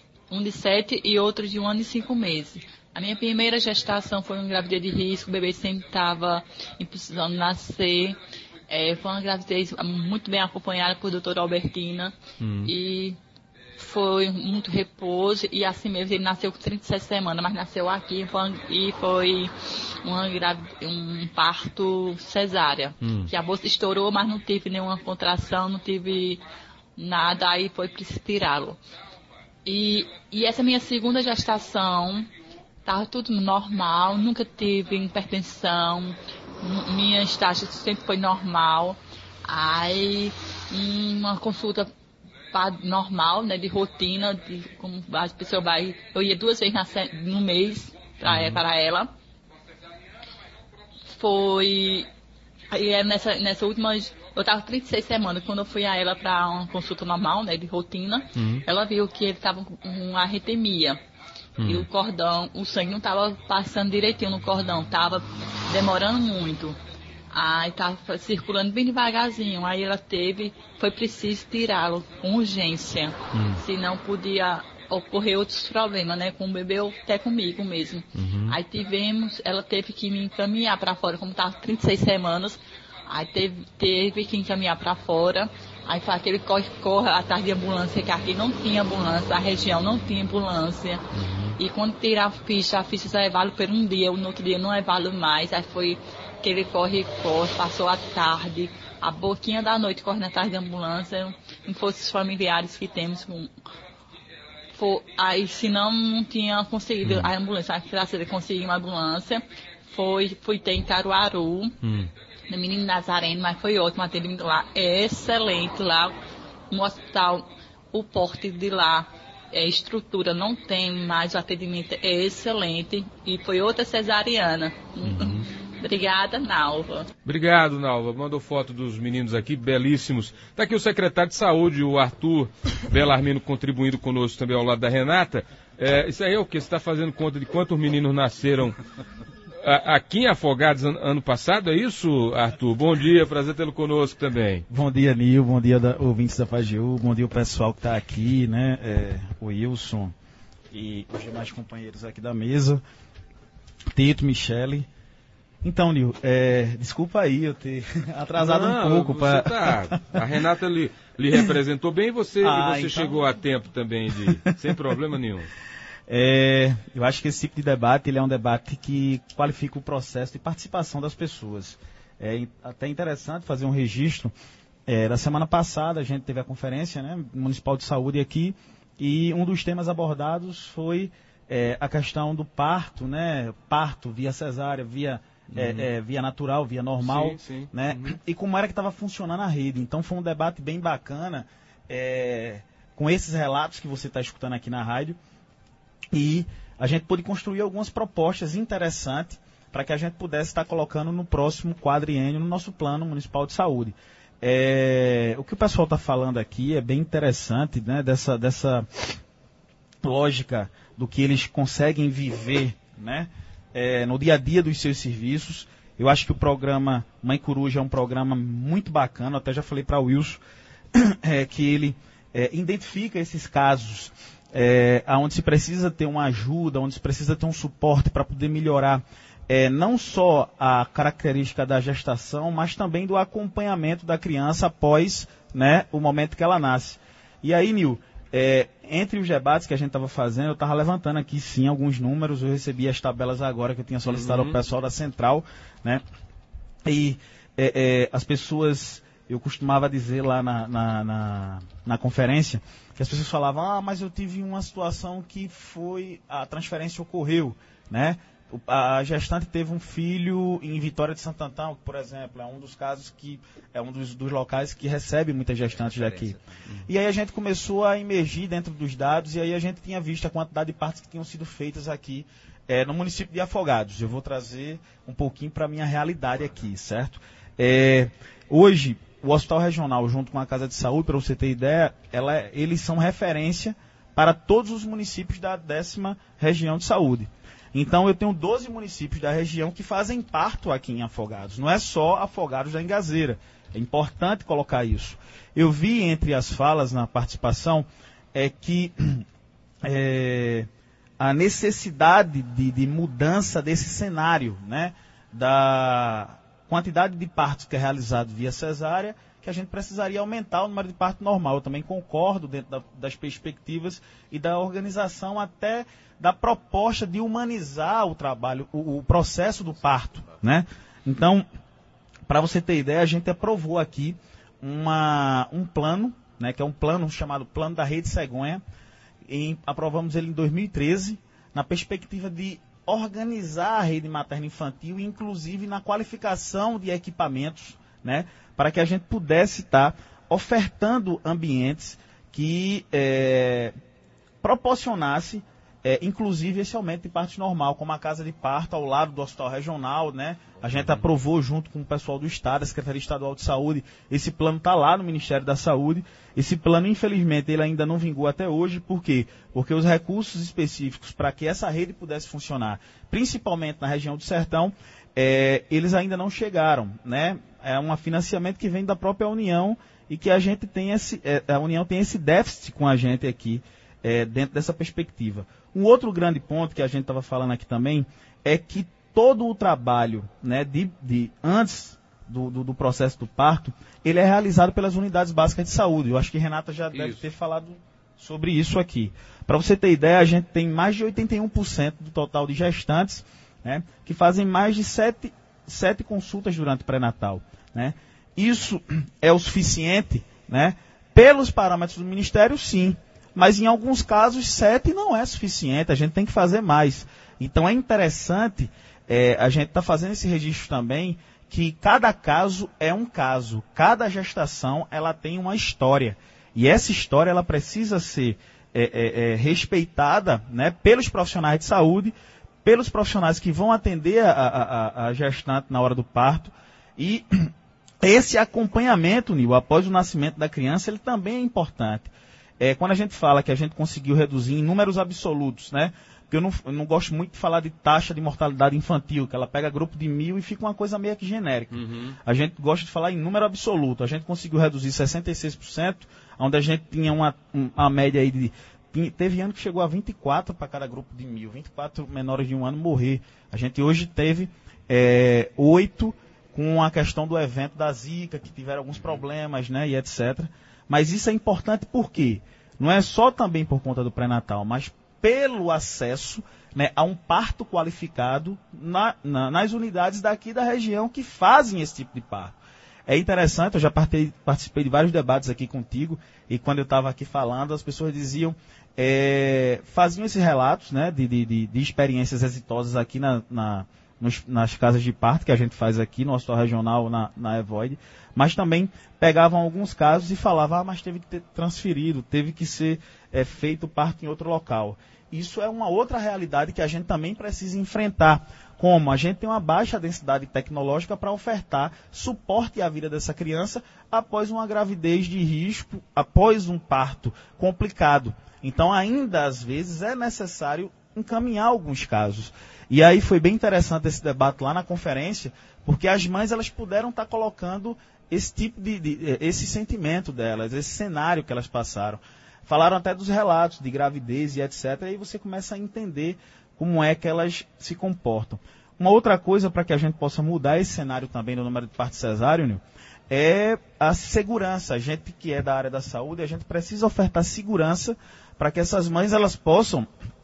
e outro de 1 ano e 5 meses. A minha primeira gestação foi uma gravidez de risco, o bebê sempre estava precisando nascer. Foi uma gravidez muito bem acompanhada por doutora Albertina e foi muito repouso. E assim mesmo, ele nasceu com 37 semanas, mas nasceu aqui e foi um parto cesárea. Que a bolsa estourou, mas não tive nenhuma contração, não tive nada, aí foi preciso tirá-lo. E essa minha segunda gestação, estava tudo normal, nunca tive hipertensão, minhas taxas sempre foi normal. Aí, uma consulta normal, né, de rotina, como a pessoa vai, eu ia 2 vezes no mês para ela. Foi, aí nessa última, Eu estava 36 semanas, quando eu fui a ela para uma consulta normal, né, de rotina, ela viu que ele estava com uma arritmia. E o cordão, o sangue não estava passando direitinho no cordão, estava demorando muito. Aí estava circulando bem devagarzinho. Aí ela foi preciso tirá-lo com urgência. Senão podia ocorrer outros problemas, né? Com o bebê ou até comigo mesmo. Aí ela teve que me encaminhar para fora, como estava 36 semanas. Aí teve que encaminhar para fora. Aí foi aquele corre atrás de ambulância, que aqui não tinha ambulância, a região não tinha ambulância. E quando tira a ficha só é válido por um dia, no outro dia não é válido mais. Aí foi aquele corre, passou a tarde, a boquinha da noite correndo atrás de ambulância. Não fosse os familiares que temos. Aí se não tinha conseguido a ambulância, aí graças a Deus consegui uma ambulância. Fui ter em Caruaru. No Menino Nazareno, mas foi ótimo, atendimento lá é excelente lá, no hospital, o porte de lá, estrutura não tem, mas o atendimento é excelente e foi outra cesariana. Obrigada, Nalva. Obrigado, Nalva. Mandou foto dos meninos aqui, belíssimos. Está aqui o secretário de Saúde, o Arthur Belarmino, contribuindo conosco também ao lado da Renata. Isso aí é o quê? Você está fazendo conta de quantos meninos nasceram aqui em Afogados ano passado, é isso, Arthur? Bom dia, prazer tê-lo conosco também. Bom dia, Nil, bom dia, ouvintes da Pajeú, bom dia o pessoal que está aqui, né, o Wilson e os demais companheiros aqui da mesa, Tito, Michele. Então, Nil, desculpa aí eu ter atrasado um pouco. A Renata lhe representou bem e você então chegou a tempo também, sem problema nenhum. Eu acho que esse tipo de debate ele é um debate que qualifica o processo de participação das pessoas. É até interessante fazer um registro. Da semana passada a gente teve a conferência, né, municipal de saúde aqui, e um dos temas abordados foi a questão do parto, né, parto via cesárea, via natural, via normal, sim. Né, e como era que estava funcionando a rede. Então foi um debate bem bacana, com esses relatos que você está escutando aqui na rádio. E a gente pôde construir algumas propostas interessantes para que a gente pudesse estar colocando no próximo quadriênio no nosso plano municipal de saúde. O que o pessoal está falando aqui é bem interessante, né, dessa lógica do que eles conseguem viver, né, no dia a dia dos seus serviços. Eu acho que o programa Mãe Coruja é um programa muito bacana, eu até já falei para o Wilson que ele identifica esses casos onde se precisa ter uma ajuda, onde se precisa ter um suporte para poder melhorar não só a característica da gestação, mas também do acompanhamento da criança após, né, o momento que ela nasce. E aí, Nil, entre os debates que a gente estava fazendo, eu estava levantando aqui sim alguns números, eu recebi as tabelas agora que eu tinha solicitado ao pessoal da Central, né, e as pessoas... Eu costumava dizer lá na conferência que as pessoas falavam, mas eu tive uma situação que a transferência ocorreu, né? A gestante teve um filho em Vitória de Santo Antão, por exemplo, é um dos casos que é um dos locais que recebe muitas gestantes daqui. E aí a gente começou a emergir dentro dos dados e aí a gente tinha visto a quantidade de partes que tinham sido feitas aqui no município de Afogados. Eu vou trazer um pouquinho para a minha realidade aqui, certo? Hoje, o Hospital Regional, junto com a Casa de Saúde, para você ter ideia, eles são referência para todos os municípios da 10ª região de saúde. Então, eu tenho 12 municípios da região que fazem parto aqui em Afogados. Não é só Afogados da Engazeira. É importante colocar isso. Eu vi entre as falas na participação que a necessidade de mudança desse cenário, né, da quantidade de partos que é realizado via cesárea, que a gente precisaria aumentar o número de parto normal. Eu também concordo dentro das perspectivas e da organização até da proposta de humanizar o trabalho, o processo do parto, né? Então, para você ter ideia, a gente aprovou aqui um plano, né, que é um plano chamado Plano da Rede Cegonha, aprovamos ele em 2013, na perspectiva de organizar a rede materno-infantil, inclusive na qualificação de equipamentos, né, para que a gente pudesse estar ofertando ambientes que proporcionasse inclusive esse aumento de partos normal, como a casa de parto ao lado do hospital regional, né? A gente aprovou junto com o pessoal do Estado, a Secretaria Estadual de Saúde, esse plano está lá no Ministério da Saúde. Esse plano, infelizmente, ele ainda não vingou até hoje. Por quê? Porque os recursos específicos para que essa rede pudesse funcionar, principalmente na região do Sertão, eles ainda não chegaram, né? É um financiamento que vem da própria União e que a gente tem a União tem esse déficit com a gente aqui, dentro dessa perspectiva. Um outro grande ponto que a gente estava falando aqui também é que todo o trabalho, né, antes do processo do parto, ele é realizado pelas unidades básicas de saúde. Eu acho que Renata já deve ter falado sobre isso aqui. Para você ter ideia, a gente tem mais de 81% do total de gestantes, né, que fazem mais de 7 consultas durante o pré-natal, né? Isso é o suficiente, né? Pelos parâmetros do Ministério, sim. Mas em alguns casos, 7 não é suficiente, a gente tem que fazer mais. Então é interessante, a gente está fazendo esse registro também, que cada caso é um caso, cada gestação ela tem uma história. E essa história ela precisa ser respeitada, né, pelos profissionais de saúde, pelos profissionais que vão atender a gestante na hora do parto. E esse acompanhamento, Nil, após o nascimento da criança, ele também é importante. Quando a gente fala que a gente conseguiu reduzir em números absolutos, né? Porque eu não gosto muito de falar de taxa de mortalidade infantil, que uma pega grupo de 1.000 e fica uma coisa meio que genérica. A gente gosta de falar em número absoluto. A gente conseguiu reduzir 66%, onde a gente tinha uma média aí de... Teve ano que chegou a 24 para cada grupo de 1.000, 24 menores de 1 ano morrer. A gente hoje teve 8 com a questão do evento da Zika, que tiveram alguns problemas, né, e etc. Mas isso é importante por quê? Não é só também por conta do pré-natal, mas pelo acesso, né, a um parto qualificado nas unidades daqui da região que fazem esse tipo de parto. É interessante, eu já participei de vários debates aqui contigo, e quando eu estava aqui falando, as pessoas diziam, faziam esses relatos, né, de experiências exitosas aqui nas casas de parto que a gente faz aqui no hospital regional, na Evoide, mas também pegavam alguns casos e falavam, mas teve que ter transferido, teve que ser feito o parto em outro local. Isso é uma outra realidade que a gente também precisa enfrentar. Como a gente tem uma baixa densidade tecnológica para ofertar suporte à vida dessa criança após uma gravidez de risco, após um parto complicado. Então, ainda às vezes, é necessário encaminhar alguns casos. E aí foi bem interessante esse debate lá na conferência, porque as mães elas puderam estar colocando esse tipo esse sentimento delas, esse cenário que elas passaram. Falaram até dos relatos de gravidez e etc. E aí você começa a entender como é que elas se comportam. Uma outra coisa para que a gente possa mudar esse cenário também do número de parto cesáreo, é a segurança. A gente que é da área da saúde, a gente precisa ofertar segurança para que essas mães elas possam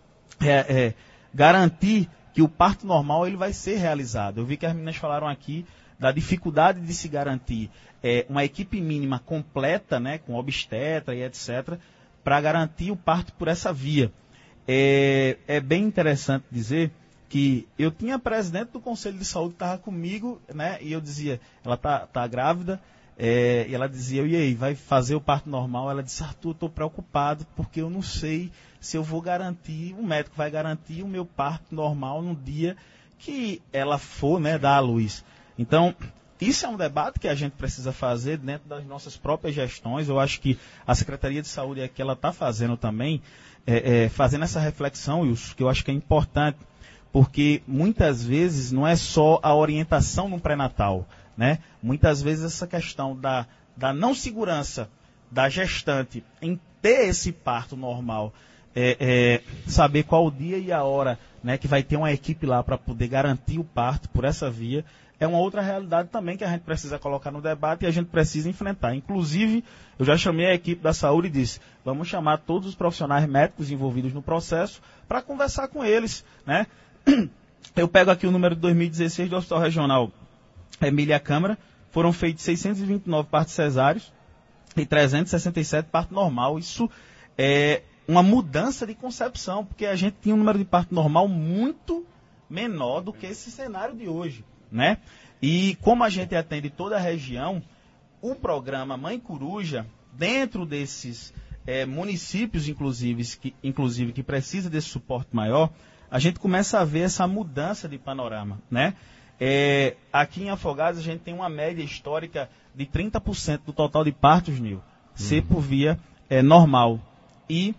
garantir que o parto normal ele vai ser realizado. Eu vi que as meninas falaram aqui da dificuldade de se garantir uma equipe mínima completa, né, com obstetra e etc., para garantir o parto por essa via. É bem interessante dizer que eu tinha a presidente do Conselho de Saúde que estava comigo, né, e eu dizia, ela tá grávida, e ela dizia, e aí, vai fazer o parto normal? Ela disse, Arthur, eu estou preocupado porque eu não sei se eu vou garantir, o médico vai garantir o meu parto normal no dia que ela for, né, dar à luz. Então, isso é um debate que a gente precisa fazer dentro das nossas próprias gestões. Eu acho que a Secretaria de Saúde aqui ela está fazendo também, fazendo essa reflexão, Wilson, que eu acho que é importante, porque muitas vezes não é só a orientação no pré-natal, né? Muitas vezes essa questão da não segurança da gestante em ter esse parto normal, saber qual o dia e a hora, né, que vai ter uma equipe lá para poder garantir o parto por essa via, é uma outra realidade também que a gente precisa colocar no debate e a gente precisa enfrentar. Inclusive, eu já chamei a equipe da saúde e disse, vamos chamar todos os profissionais médicos envolvidos no processo para conversar com eles, né? Eu pego aqui o número de 2016 do Hospital Regional Emília Câmara, foram feitos 629 partos cesáreos e 367 parto normal. Isso é uma mudança de concepção, porque a gente tinha um número de parto normal muito menor do que esse cenário de hoje, né? E como a gente atende toda a região, o programa Mãe Coruja, dentro desses municípios, inclusive, que precisam desse suporte maior, a gente começa a ver essa mudança de panorama, né? Aqui em Afogados a gente tem uma média histórica de 30% do total de partos, Nil, ser por via normal e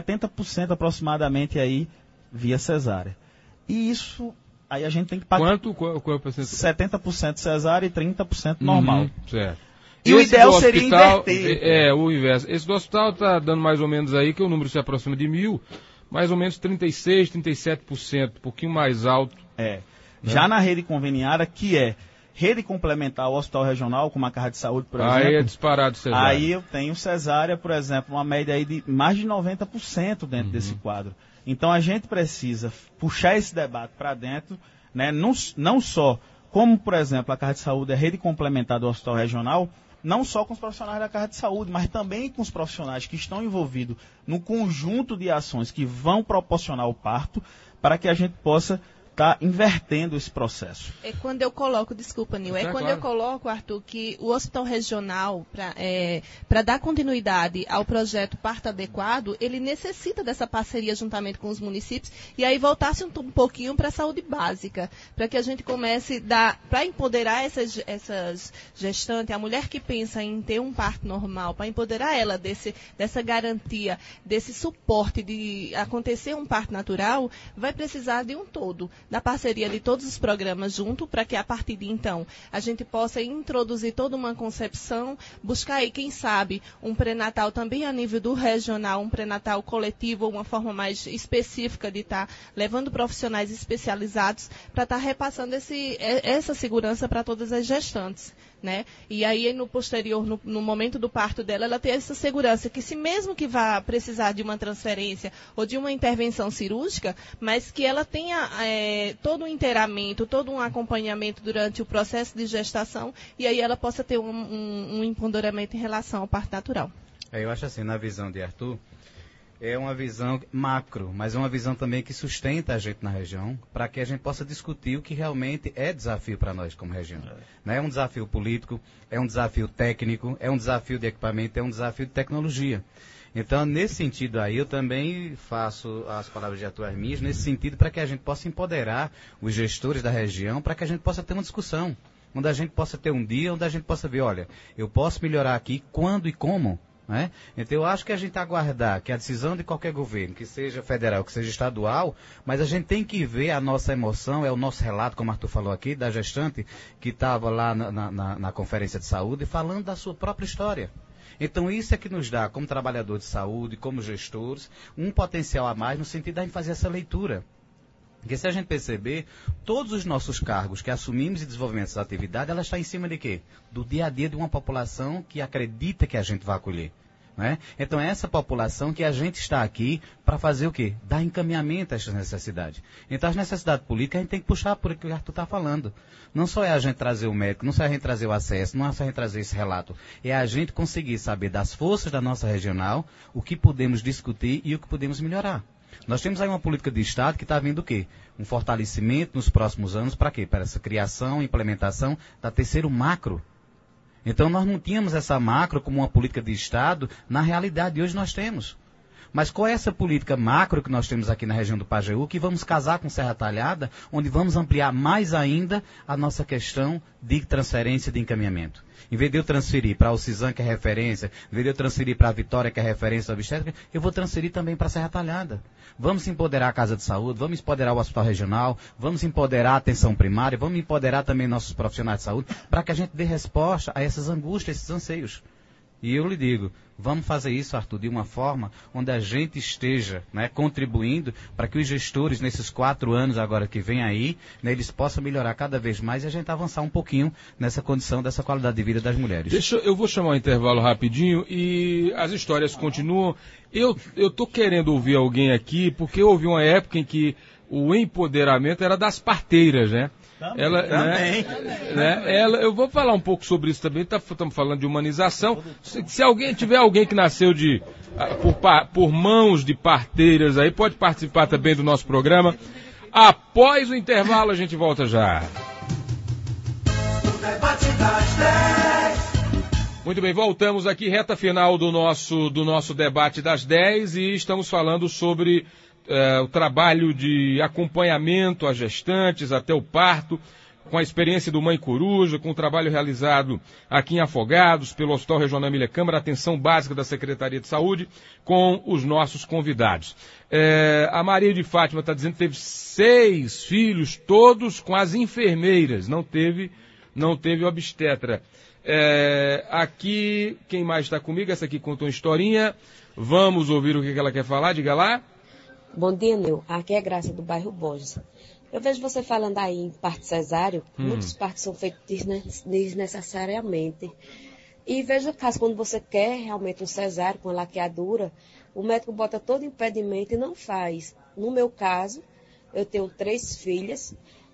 70% aproximadamente aí via cesárea. E isso aí a gente tem que pagar. Qual é o percentual? 70% cesárea e 30% normal. Certo. E o ideal seria inverter. O inverso. Esse do hospital está dando mais ou menos aí, que o número se aproxima de 1.000, mais ou menos 36%, 37%, um pouquinho mais alto. Né? Já na rede conveniada, que é rede complementar ao hospital regional, como a Casa de Saúde, por exemplo. Aí é disparado cesárea. Aí eu tenho cesárea, por exemplo, uma média aí de mais de 90% dentro desse quadro. Então a gente precisa puxar esse debate para dentro, né? Não só como, por exemplo, a Casa de Saúde é rede complementar do hospital regional, não só com os profissionais da Casa de Saúde, mas também com os profissionais que estão envolvidos no conjunto de ações que vão proporcionar o parto, para que a gente possa estar invertendo esse processo. É quando eu coloco, desculpa, Nil, eu coloco, Arthur, que o hospital regional, para dar continuidade ao projeto Parto Adequado, ele necessita dessa parceria juntamente com os municípios, e aí voltasse um pouquinho para a saúde básica, para que a gente comece para empoderar essas gestantes, a mulher que pensa em ter um parto normal, para empoderar ela dessa garantia, desse suporte de acontecer um parto natural, vai precisar de um todo, da parceria de todos os programas junto, para que a partir de então a gente possa introduzir toda uma concepção, buscar aí, quem sabe, um pré-natal também a nível do regional, um pré-natal coletivo, uma forma mais específica de estar levando profissionais especializados para estar repassando essa segurança para todas as gestantes. Né? E aí, no posterior, no momento do parto dela, ela tem essa segurança que, se mesmo que vá precisar de uma transferência ou de uma intervenção cirúrgica, mas que ela tenha todo um inteiramento, todo um acompanhamento durante o processo de gestação, e aí ela possa ter um empoderamento em relação ao parto natural. Eu acho assim, na visão de Arthur, é uma visão macro, mas é uma visão também que sustenta a gente na região, para que a gente possa discutir o que realmente é desafio para nós como região. É um desafio político, é um desafio técnico, é um desafio de equipamento, é um desafio de tecnologia. Então, nesse sentido aí, eu também faço as palavras de Arthur minhas, nesse sentido, para que a gente possa empoderar os gestores da região, para que a gente possa ter uma discussão, onde a gente possa ter um dia, onde a gente possa ver, olha, eu posso melhorar aqui quando e como. Né? Então eu acho que a gente aguardar que a decisão de qualquer governo, que seja federal, que seja estadual, mas a gente tem que ver a nossa emoção, é o nosso relato, como o Arthur falou aqui, da gestante que estava lá na conferência de saúde, falando da sua própria história. Então isso é que nos dá, como trabalhador de saúde, como gestores, um potencial a mais no sentido de a gente fazer essa leitura. Porque se a gente perceber, todos os nossos cargos que assumimos e desenvolvimento dessa atividade, ela está em cima de quê? Do dia a dia de uma população que acredita que a gente vai acolher. Né? Então é essa população que a gente está aqui para fazer o quê? Dar encaminhamento a essas necessidades. Então as necessidades políticas a gente tem que puxar por o que o Arthur está falando. Não só é a gente trazer o médico, não só é a gente trazer o acesso, não é só a gente trazer esse relato. É a gente conseguir saber das forças da nossa regional, o que podemos discutir e o que podemos melhorar. Nós temos aí uma política de Estado que está vindo o quê? Um fortalecimento nos próximos anos para quê? Para essa criação e implementação da terceiro macro. Então nós não tínhamos essa macro como uma política de Estado, na realidade hoje nós temos. Mas qual é essa política macro que nós temos aqui na região do Pajeú, que vamos casar com Serra Talhada, onde vamos ampliar mais ainda a nossa questão de transferência de encaminhamento? Em vez de eu transferir para o Cisan, que é referência, em vez de eu transferir para a Vitória, que é referência da obstétrica, eu vou transferir também para a Serra Talhada. Vamos empoderar a Casa de Saúde, vamos empoderar o Hospital Regional, vamos empoderar a atenção primária, vamos empoderar também nossos profissionais de saúde, para que a gente dê resposta a essas angústias, esses anseios. E eu lhe digo, vamos fazer isso, Arthur, de uma forma onde a gente esteja, né, contribuindo para que os gestores, nesses 4 anos agora que vem aí, né, eles possam melhorar cada vez mais e a gente avançar um pouquinho nessa condição, dessa qualidade de vida das mulheres. Eu vou chamar um intervalo rapidinho e as histórias continuam. Eu estou querendo ouvir alguém aqui, porque houve uma época em que o empoderamento era das parteiras, né? Também. Eu vou falar um pouco sobre isso também, estamos falando de humanização. Se alguém tiver alguém que nasceu por mãos de parteiras aí, pode participar também do nosso programa. Após o intervalo, a gente volta já. O debate das 10. Muito bem, voltamos aqui, reta final do nosso debate das 10 e estamos falando sobre o trabalho de acompanhamento às gestantes até o parto, com a experiência do Mãe Coruja, com o trabalho realizado aqui em Afogados, pelo Hospital Regional Emília Câmara, atenção básica da Secretaria de Saúde, com os nossos convidados. A Maria de Fátima está dizendo que teve 6 filhos, todos com as enfermeiras, não teve obstetra. Aqui, quem mais está comigo? Essa aqui contou uma historinha. Vamos ouvir o que ela quer falar, diga lá. Bom dia, Nil. Aqui é Graça, do bairro Borges. Eu vejo você falando aí em parto cesáreo, muitos partos são feitos desnecessariamente. E veja o caso, quando você quer realmente um cesáreo com a laqueadura, o médico bota todo impedimento e não faz. No meu caso, eu tenho 3 filhas.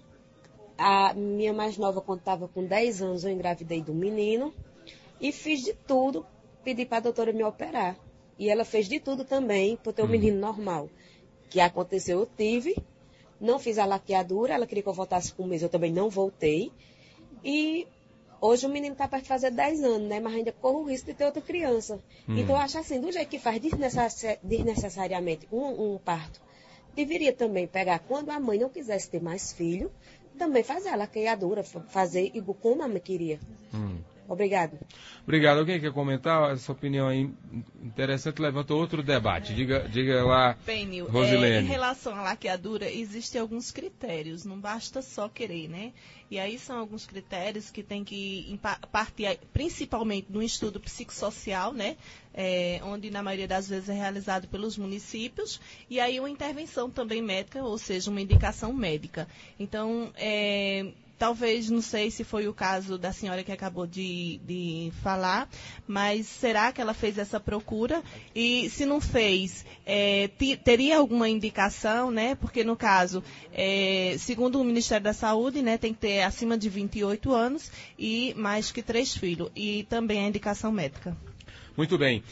A minha mais nova, quando estava com 10 anos, eu engravidei do menino e fiz de tudo, pedi para a doutora me operar. E ela fez de tudo também para ter um menino normal. O que aconteceu, eu tive, não fiz a laqueadura, ela queria que eu voltasse com 1 mês, eu também não voltei. E hoje o menino está perto de fazer 10 anos, né? Mas ainda corre o risco de ter outra criança. Então eu acho assim, do jeito que faz desnecessariamente um parto, deveria também pegar, quando a mãe não quisesse ter mais filho, também fazer a laqueadura, fazer como a mãe queria. Obrigado. Obrigado. Alguém quer comentar essa opinião aí interessante? Levanta outro debate. Diga lá, bem, Nil, Rosilene. Em relação à laqueadura, existem alguns critérios, não basta só querer, né? E aí são alguns critérios que tem que partir principalmente do estudo psicossocial, né? Onde na maioria das vezes é realizado pelos municípios, e aí uma intervenção também médica, ou seja, uma indicação médica. Então, talvez, não sei se foi o caso da senhora que acabou de falar, mas será que ela fez essa procura? E se não fez, teria alguma indicação, né? Porque no caso, segundo o Ministério da Saúde, né, tem que ter acima de 28 anos e mais que 3 filhos. E também a indicação médica. Muito bem.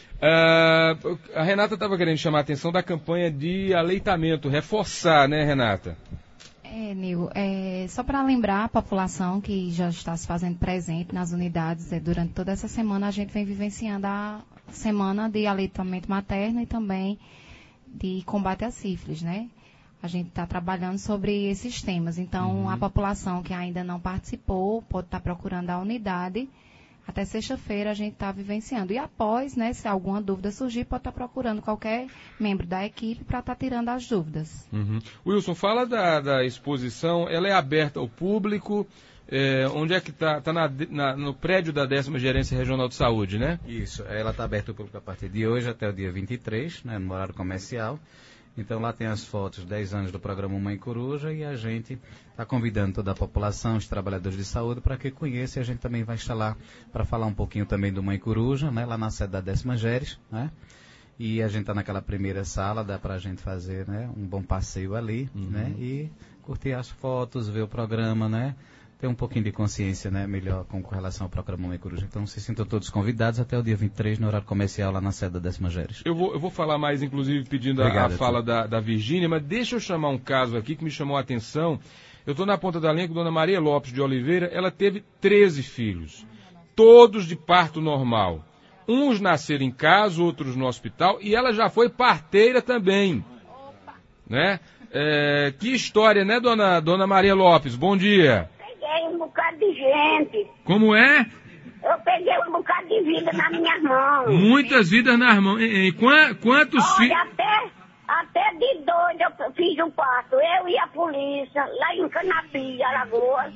A Renata estava querendo chamar a atenção da campanha de aleitamento, reforçar, né, Renata? Nil, só para lembrar a população que já está se fazendo presente nas unidades, durante toda essa semana a gente vem vivenciando a semana de aleitamento materno e também de combate à sífilis, né? A gente está trabalhando sobre esses temas. Então, a população que ainda não participou pode estar procurando a unidade. Até sexta-feira a gente está vivenciando. E após, né, se alguma dúvida surgir, pode estar procurando qualquer membro da equipe para estar tirando as dúvidas. Wilson, fala da exposição. Ela é aberta ao público. Onde é que está? Está no prédio da 10ª Gerência Regional de Saúde, né? Isso. Ela está aberta ao público a partir de hoje até o dia 23, né, no horário comercial. Então lá tem as fotos, 10 anos do programa Mãe Coruja, e a gente está convidando toda a população, os trabalhadores de saúde, para que conheçam, e a gente também vai estar lá para falar um pouquinho também do Mãe Coruja, né, lá na sede da 10ª Geres, né? E a gente está naquela primeira sala, dá para a gente fazer, né, um bom passeio ali, né, e curtir as fotos, ver o programa, né? Ter um pouquinho de consciência, né, melhor com relação ao programa Mãe Coruja. Então, se sintam todos convidados até o dia 23, no horário comercial, lá na sede da 10ª Geres. Eu vou falar mais, inclusive, pedindo a fala da Virgínia, mas deixa eu chamar um caso aqui que me chamou a atenção. Eu estou na ponta da linha com a dona Maria Lopes de Oliveira. Ela teve 13 filhos, todos de parto normal. Uns nasceram em casa, outros no hospital, e ela já foi parteira também. Né? Que história, né, dona Maria Lopes? Bom dia. Peguei um bocado de gente. Como é? Eu peguei um bocado de vida nas minhas mãos. Muitas vidas nas mãos. Quantos filhos? Olha, até de doido eu fiz um parto. Eu e a polícia, lá em Canapi, Alagoas.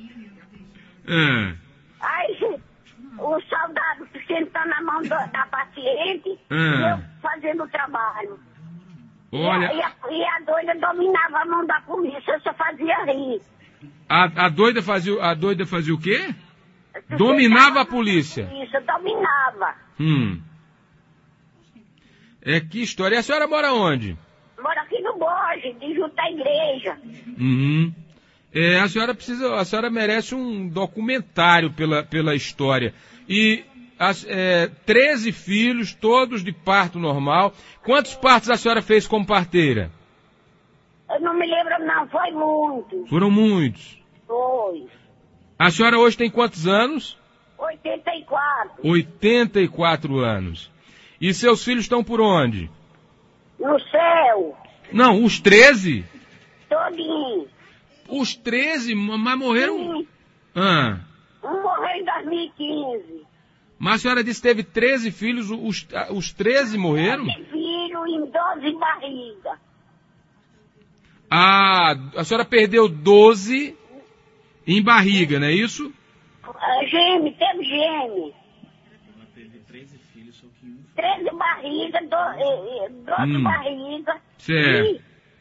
Aí o soldado sentando na mão da paciente e eu fazendo o trabalho. Olha. E a doida dominava a mão da polícia, eu só fazia rir. A doida fazia o quê? Dominava a polícia. Isso, dominava. Que história. E a senhora mora onde? Moro aqui no Borges, de junto à igreja. A senhora merece um documentário pela história. E 13 filhos, todos de parto normal. Quantos partos a senhora fez como parteira? Eu não me lembro não, foi muitos. Foram muitos? Foi. A senhora hoje tem quantos anos? 80. 84. 84 anos. E seus filhos estão por onde? No céu. Não, os 13? Todinho. Os 13, mas morreram... Sim. Ah. Um morreu em 2015. Mas a senhora disse que teve 13 filhos, os 13 morreram? 13 filhos em 12 barrigas. Ah, a senhora perdeu 12 em barriga, não é isso? Gêmeo, teve gêmeo. 13 barrigas, 12 barrigas. Certo.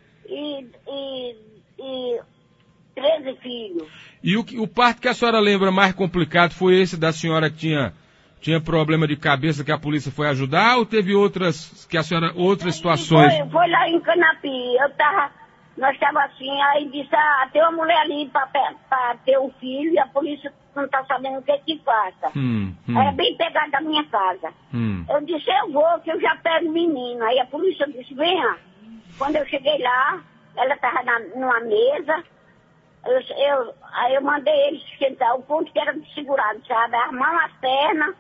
E 13 filhos. E o parto que a senhora lembra mais complicado foi esse da senhora que tinha problema de cabeça que a polícia foi ajudar, ou teve outras situações? Foi lá em Canapi, nós estávamos assim, aí disse, tem uma mulher ali para ter um filho e a polícia não está sabendo o que faça. Aí é bem pegado da minha casa. Eu disse, eu vou, que eu já pego o menino. Aí a polícia disse, venha. Quando eu cheguei lá, ela estava numa mesa, aí eu mandei eles sentar, o ponto que era segurado, sabe? As mãos, as pernas.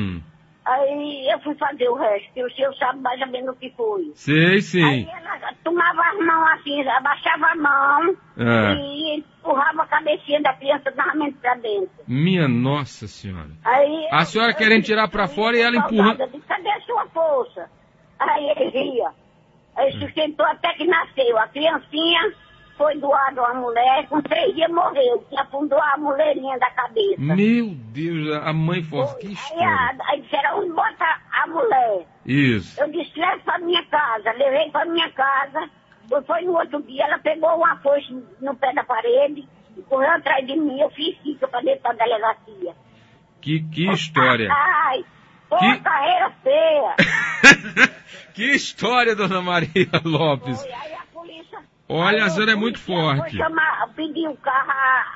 Aí eu fui fazer o resto, que o senhor sabe mais ou menos o que foi. Sei, sim. Aí ela tomava as mãos assim, abaixava a mão e empurrava a cabecinha da criança normalmente pra dentro. Minha Nossa Senhora. Aí a senhora querendo tirar pra fora e ela empurrando. Eu disse, cadê a sua força? Aí ele ria. Aí sustentou até que nasceu. A criancinha foi doada a uma mulher, com 3 dias morreu, que afundou a mulherinha da cabeça. Meu Deus, a mãe forte, que história. Aí disseram, onde bota a mulher? Isso. Eu disse, leve pra minha casa. Levei pra minha casa. Foi no outro dia, ela pegou uma foice no pé da parede, e correu atrás de mim, eu fiz fica pra dentro da delegacia. Que história. Ai, carreira feia. Que história, dona Maria Lopes. Foi, aí a polícia... Olha, a senhora é muito forte. Pedi o carro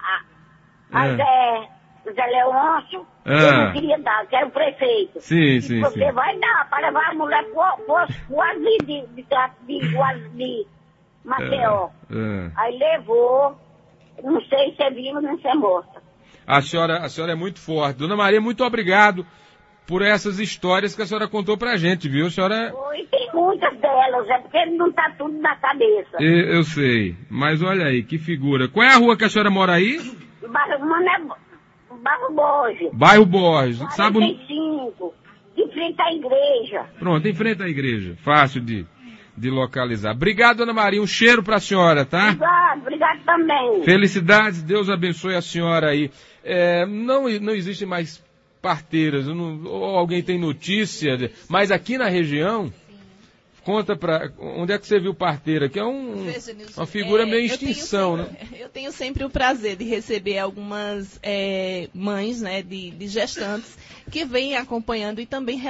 a Zé Leôncio, eu não queria dar, que era o prefeito. Sim. Você vai dar para levar a mulher pro asilo de Maceió. Aí levou, não sei se é viva, não sei se é morta. A senhora é muito forte. Dona Maria, muito obrigado por essas histórias que a senhora contou pra gente, viu? A senhora... Oi, tem muitas delas, é porque não tá tudo na cabeça. Eu sei, mas olha aí, que figura. Qual é a rua que a senhora mora aí? Bairro Borges. Bairro Borges. 45, em frente à igreja. Pronto, em frente à igreja. Fácil de localizar. Obrigado, Dona Maria. Um cheiro pra senhora, tá? Obrigado também. Felicidades, Deus abençoe a senhora aí. Não existem mais parteiras, ou alguém tem notícia, mas aqui na região, conta pra... Onde é que você viu parteira? Que é uma figura meio extinção, né? Eu tenho sempre o prazer de receber algumas mães, né, de gestantes que vêm acompanhando e também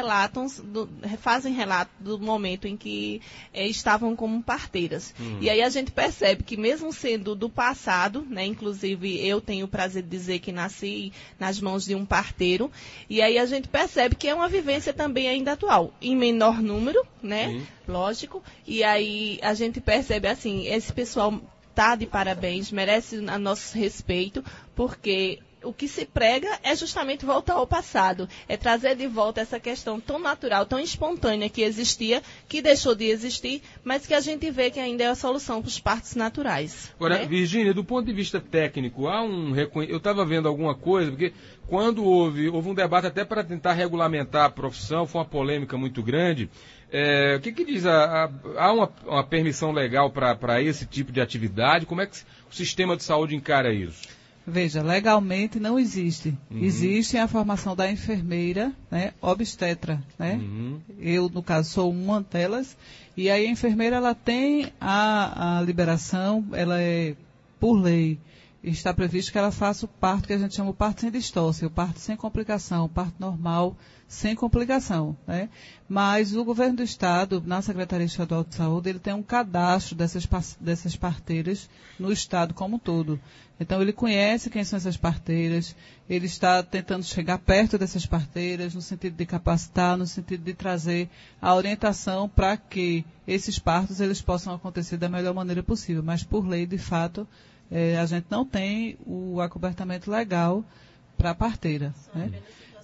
fazem relato do momento em que estavam como parteiras. E aí a gente percebe que mesmo sendo do passado, né, inclusive eu tenho o prazer de dizer que nasci nas mãos de um parteiro, e aí a gente percebe que é uma vivência também ainda atual, em menor número, né, lógico, e aí a gente percebe assim, esse pessoal tá de parabéns, merece a nosso respeito, porque o que se prega é justamente voltar ao passado, é trazer de volta essa questão tão natural, tão espontânea que existia, que deixou de existir, mas que a gente vê que ainda é a solução para os partos naturais. Agora, né? Virgínia, do ponto de vista técnico, eu estava vendo alguma coisa, porque quando houve um debate até para tentar regulamentar a profissão, foi uma polêmica muito grande. O que diz? Há uma permissão legal para esse tipo de atividade? Como é que o sistema de saúde encara isso? Veja, legalmente não existe. Existe a formação da enfermeira, né, obstetra, né? Eu, no caso, sou uma delas. E aí a enfermeira, ela tem a liberação, ela é por lei. Está previsto que ela faça o parto que a gente chama o parto sem distócia, o parto sem complicação, o parto normal sem complicação, né? Mas o governo do estado, na Secretaria Estadual de Saúde, ele tem um cadastro dessas parteiras no estado como um todo. Então ele conhece quem são essas parteiras, ele está tentando chegar perto dessas parteiras no sentido de capacitar, no sentido de trazer a orientação para que esses partos eles possam acontecer da melhor maneira possível. Mas por lei, de fato, a gente não tem o acobertamento legal para a parteira, né?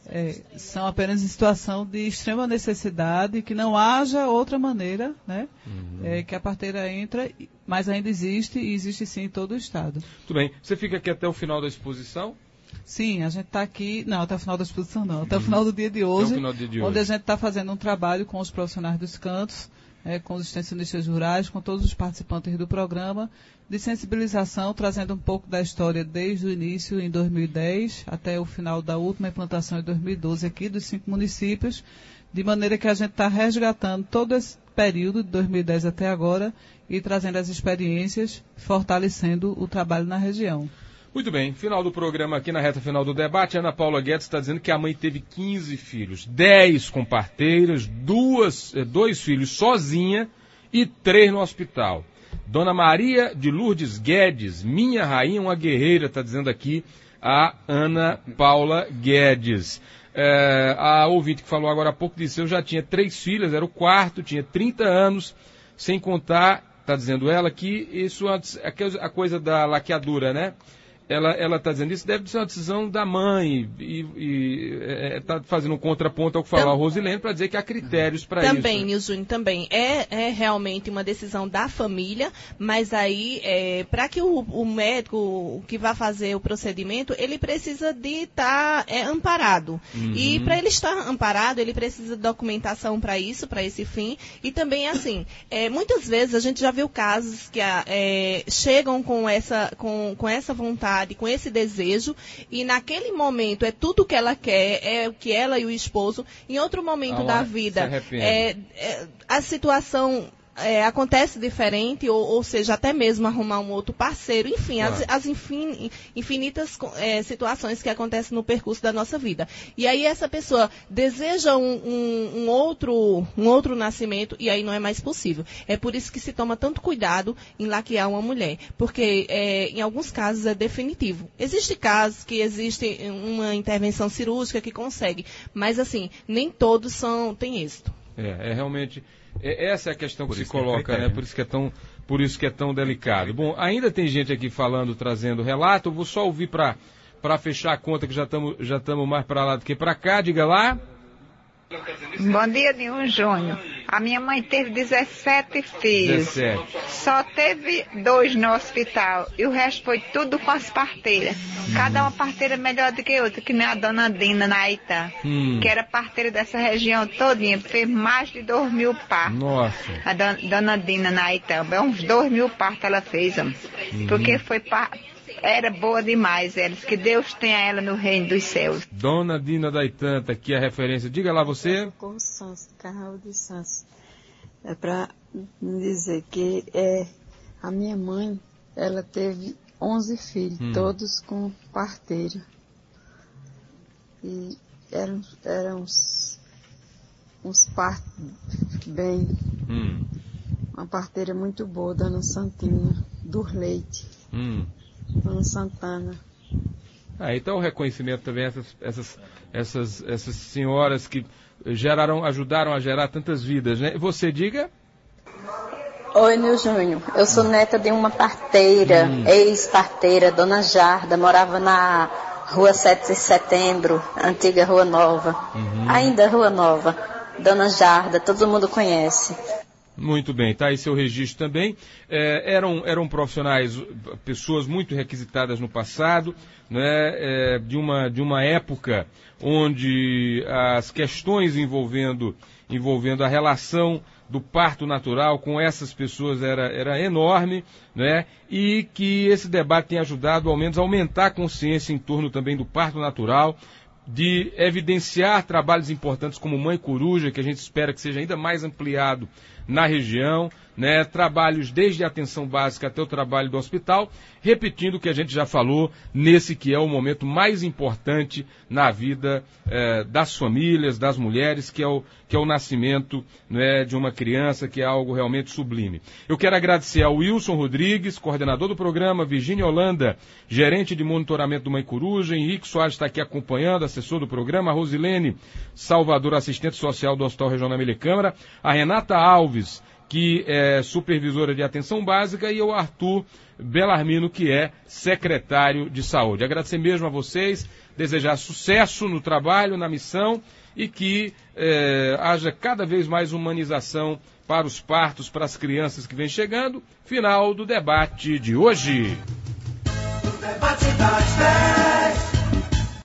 são apenas em situação de extrema necessidade, que não haja outra maneira, né? Que a parteira entra, mas ainda existe, e existe sim em todo o estado. Muito bem. Você fica aqui até o final da exposição? Sim, a gente está aqui, não, até o final da exposição não, até o final do dia de hoje, onde a gente está fazendo um trabalho com os profissionais dos cantos, com os extensionistas rurais, com todos os participantes do programa, de sensibilização, trazendo um pouco da história desde o início, em 2010, até o final da última implantação em 2012 aqui dos 5 municípios, de maneira que a gente está resgatando todo esse período, de 2010 até agora, e trazendo as experiências, fortalecendo o trabalho na região. Muito bem, final do programa aqui na reta final do debate, Ana Paula Guedes está dizendo que a mãe teve 15 filhos, 10 com parteiras, 2 filhos sozinha e 3 no hospital. Dona Maria de Lourdes Guedes, minha rainha, uma guerreira, está dizendo aqui a Ana Paula Guedes. A ouvinte que falou agora há pouco disse, eu já tinha 3 filhas, era o quarto, tinha 30 anos, sem contar, está dizendo ela, que isso a coisa da laqueadura, né? Ela está dizendo isso deve ser uma decisão da mãe e está fazendo um contraponto ao que falou a Rosilene para dizer que há critérios para isso. Também, Nil Júnior, também. É realmente uma decisão da família, mas aí, para que o médico que vai fazer o procedimento, ele precisa de estar amparado. E para ele estar amparado, ele precisa de documentação para isso, para esse fim. E também, assim, muitas vezes a gente já viu casos que chegam com essa vontade, com esse desejo, e naquele momento é tudo que ela quer, é o que ela e o esposo, em outro momento da vida, a situação acontece diferente, ou seja, até mesmo arrumar um outro parceiro, enfim, as infinitas situações que acontecem no percurso da nossa vida. E aí essa pessoa deseja um outro nascimento, e aí não é mais possível. É por isso que se toma tanto cuidado em laquear uma mulher, porque em alguns casos é definitivo. Existem casos que existe uma intervenção cirúrgica que consegue, mas assim, nem todos têm êxito. Realmente... Essa é a questão que se coloca, né? Por isso que é tão delicado. Bom, ainda tem gente aqui falando, trazendo relato. Eu vou só ouvir para fechar a conta, que já estamos mais para lá do que para cá. Diga lá. Bom dia, Nil Júnior. A minha mãe teve 17 filhos. 17. Só teve 2 no hospital. E o resto foi tudo com as parteiras. Cada uma parteira melhor do que outra, que nem a dona Dina na Aitã, que era parteira dessa região todinha. Fez mais de 2.000 partos. Nossa. A dona Dina na Aitã. Uns 2.000 partos ela fez. Porque era boa demais, que Deus tenha ela no reino dos céus. Dona Dina da Aitã, tá aqui a referência. Diga lá você. Carral de Santos. É para dizer que a minha mãe, ela teve 11 filhos, todos com parteira. E eram uns partos bem. Uma parteira muito boa, Dona Santina, do Leite. Dona Santana. Então o reconhecimento também essas senhoras que ajudaram a gerar tantas vidas, né? Você diga? Oi, Nil Júnior. Eu sou neta de uma parteira, ex-parteira, Dona Jarda, morava na Rua 7 de Setembro, antiga Rua Nova. Ainda Rua Nova. Dona Jarda, todo mundo conhece. Muito bem, tá aí seu registro também. Eram profissionais, pessoas muito requisitadas no passado, né? De uma época onde as questões envolvendo a relação do parto natural com essas pessoas era enorme, né? E que esse debate tem ajudado, ao menos, a aumentar a consciência em torno também do parto natural, de evidenciar trabalhos importantes como Mãe Coruja, que a gente espera que seja ainda mais ampliado na região, né? Trabalhos desde a atenção básica até o trabalho do hospital, repetindo o que a gente já falou, nesse que é o momento mais importante na vida das famílias, das mulheres, que é o nascimento, né, de uma criança, que é algo realmente sublime. Eu quero agradecer ao Wilson Rodrigues, coordenador do programa, Virgínia Holanda, gerente de monitoramento do Mãe Coruja, Henrique Soares está aqui acompanhando, assessor do programa, a Rosilene Salvador, assistente social do Hospital Regional Milicâmara, a Renata Alves, que é supervisora de atenção básica, e o Arthur Bellarmino, que é secretário de saúde. Agradecer mesmo a vocês, desejar sucesso no trabalho, na missão, e que haja cada vez mais humanização para os partos, para as crianças que vêm chegando. Final do debate de hoje. O debate das 10.